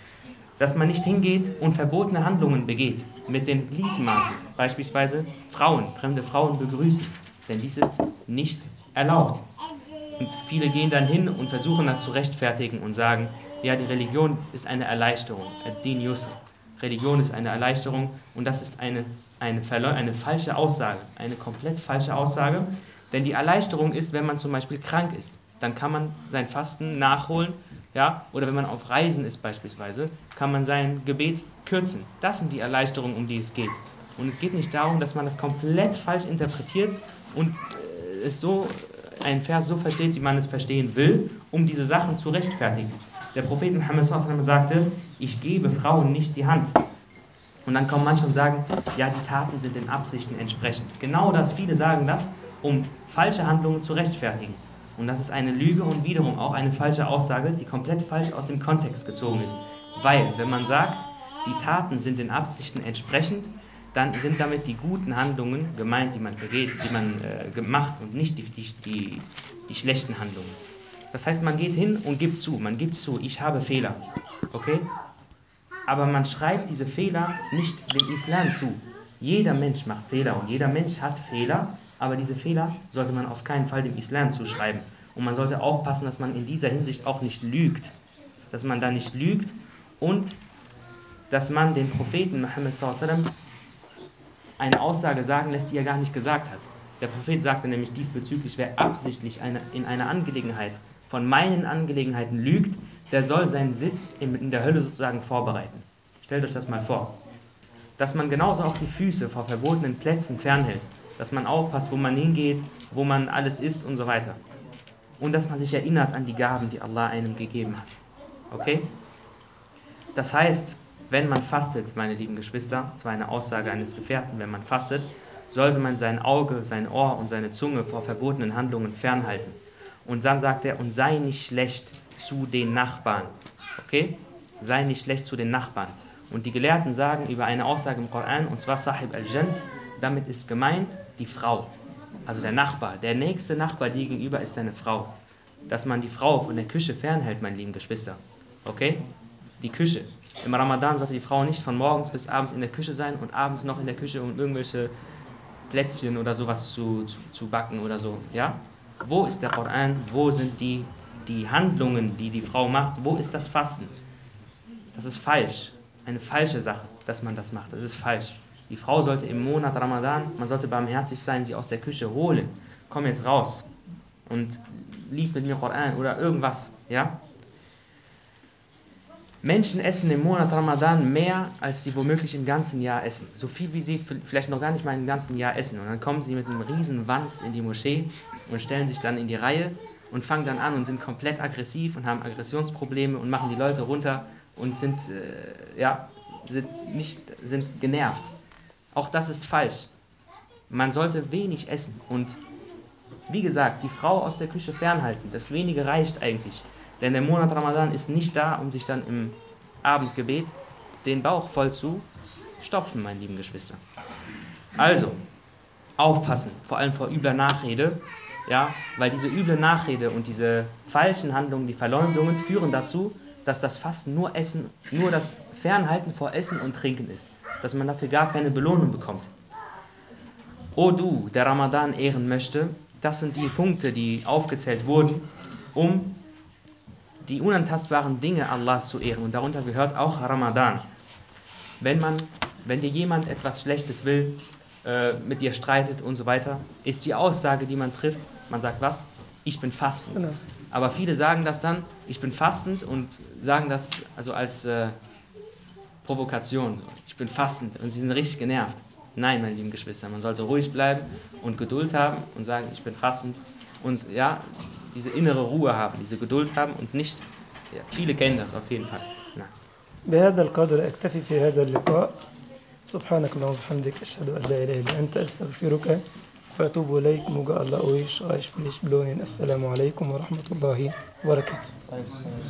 Dass man nicht hingeht und verbotene Handlungen begeht, mit den Gliedmaßen, beispielsweise Frauen, fremde Frauen begrüßen, denn dies ist nicht erlaubt. Und viele gehen dann hin und versuchen das zu rechtfertigen und sagen, ja, die Religion ist eine Erleichterung, ad-din yusr. Religion ist eine Erleichterung, und das ist eine, eine, eine falsche Aussage, eine komplett falsche Aussage, denn die Erleichterung ist, wenn man zum Beispiel krank ist, dann kann man sein Fasten nachholen, ja, oder wenn man auf Reisen ist beispielsweise, kann man sein Gebet kürzen. Das sind die Erleichterungen, um die es geht. Und es geht nicht darum, dass man das komplett falsch interpretiert und äh, es so, einen Vers so versteht, wie man es verstehen will, um diese Sachen zu rechtfertigen. Der Prophet Muhammad sallallahu alaihi wasallam sagte, ich gebe Frauen nicht die Hand. Und dann kommen manche und sagen, ja, die Taten sind den Absichten entsprechend. Genau das, viele sagen das, um falsche Handlungen zu rechtfertigen. Und das ist eine Lüge und wiederum auch eine falsche Aussage, die komplett falsch aus dem Kontext gezogen ist. Weil, wenn man sagt, die Taten sind den Absichten entsprechend, dann sind damit die guten Handlungen gemeint, die man begeht, die man äh, gemacht, und nicht die, die, die, die schlechten Handlungen. Das heißt, man geht hin und gibt zu, man gibt zu, ich habe Fehler. Okay? Aber man schreibt diese Fehler nicht dem Islam zu. Jeder Mensch macht Fehler und jeder Mensch hat Fehler, aber diese Fehler sollte man auf keinen Fall dem Islam zuschreiben. Und man sollte aufpassen, dass man in dieser Hinsicht auch nicht lügt. Dass man da nicht lügt und dass man den Propheten Muhammad sallallahu alaihi wasallam eine Aussage sagen lässt, die er gar nicht gesagt hat. Der Prophet sagte nämlich diesbezüglich, wer absichtlich eine, in einer Angelegenheit von meinen Angelegenheiten lügt, der soll seinen Sitz in, in der Hölle sozusagen vorbereiten. Stellt euch das mal vor. Dass man genauso auch die Füße vor verbotenen Plätzen fernhält. Dass man aufpasst, wo man hingeht, wo man alles isst und so weiter. Und dass man sich erinnert an die Gaben, die Allah einem gegeben hat. Okay? Das heißt, wenn man fastet, meine lieben Geschwister, das war eine Aussage eines Gefährten, wenn man fastet, sollte man sein Auge, sein Ohr und seine Zunge vor verbotenen Handlungen fernhalten. Und dann sagt er, und sei nicht schlecht zu den Nachbarn. Okay? Sei nicht schlecht zu den Nachbarn. Und die Gelehrten sagen über eine Aussage im Koran, und zwar Sahib al-Jan, damit ist gemeint die Frau, also der Nachbar. Der nächste Nachbar dir gegenüber ist deine Frau. Dass man die Frau von der Küche fernhält, meine lieben Geschwister. Okay? Die Küche. Im Ramadan sollte die Frau nicht von morgens bis abends in der Küche sein und abends noch in der Küche, um irgendwelche Plätzchen oder sowas zu, zu, zu backen oder so. Ja? Wo ist der Koran? Wo sind die, die Handlungen, die die Frau macht? Wo ist das Fasten? Das ist falsch. Eine falsche Sache, dass man das macht. Das ist falsch. Die Frau sollte im Monat Ramadan, man sollte barmherzig sein, sie aus der Küche holen. Komm jetzt raus und lies mit mir Koran oder irgendwas. Ja? Menschen essen im Monat Ramadan mehr, als sie womöglich im ganzen Jahr essen. So viel, wie sie vielleicht noch gar nicht mal im ganzen Jahr essen. Und dann kommen sie mit einem riesen Wanst in die Moschee und stellen sich dann in die Reihe und fangen dann an und sind komplett aggressiv und haben Aggressionsprobleme und machen die Leute runter und sind, äh, ja, sind, nicht, sind genervt. Auch das ist falsch. Man sollte wenig essen und wie gesagt, die Frau aus der Küche fernhalten. Das wenige reicht eigentlich. Denn der Monat Ramadan ist nicht da, um sich dann im Abendgebet den Bauch voll zu stopfen, meine lieben Geschwister. Also, aufpassen, vor allem vor übler Nachrede, ja, weil diese üble Nachrede und diese falschen Handlungen, die Verleumdungen, führen dazu, dass das Fasten nur Essen, nur das Fernhalten vor Essen und Trinken ist, dass man dafür gar keine Belohnung bekommt. O du, der Ramadan ehren möchte, das sind die Punkte, die aufgezählt wurden, um die unantastbaren Dinge Allahs zu ehren. Und darunter gehört auch Ramadan. Wenn man, wenn dir jemand etwas Schlechtes will, äh, mit dir streitet und so weiter, ist die Aussage, die man trifft, man sagt was? Ich bin fastend. Genau. Aber viele sagen das dann, ich bin fastend und sagen das also als äh, Provokation. Ich bin fastend und sie sind richtig genervt. Nein, meine lieben Geschwister, man sollte ruhig bleiben und Geduld haben und sagen, ich bin fastend und ja, diese innere Ruhe haben, diese Geduld haben und nicht, ja, viele kennen das auf jeden Fall. Na. بهذا القدر أكتفي في هذا اللقاء. سبحانك اللهم وبحمدك أشهد أن لا إله إلا أنت أستغفرك وأتوب إليك. Moge Allah euch reich billig belohnen. Assalamu alaikum wa rahmatullahi wa barakatuh.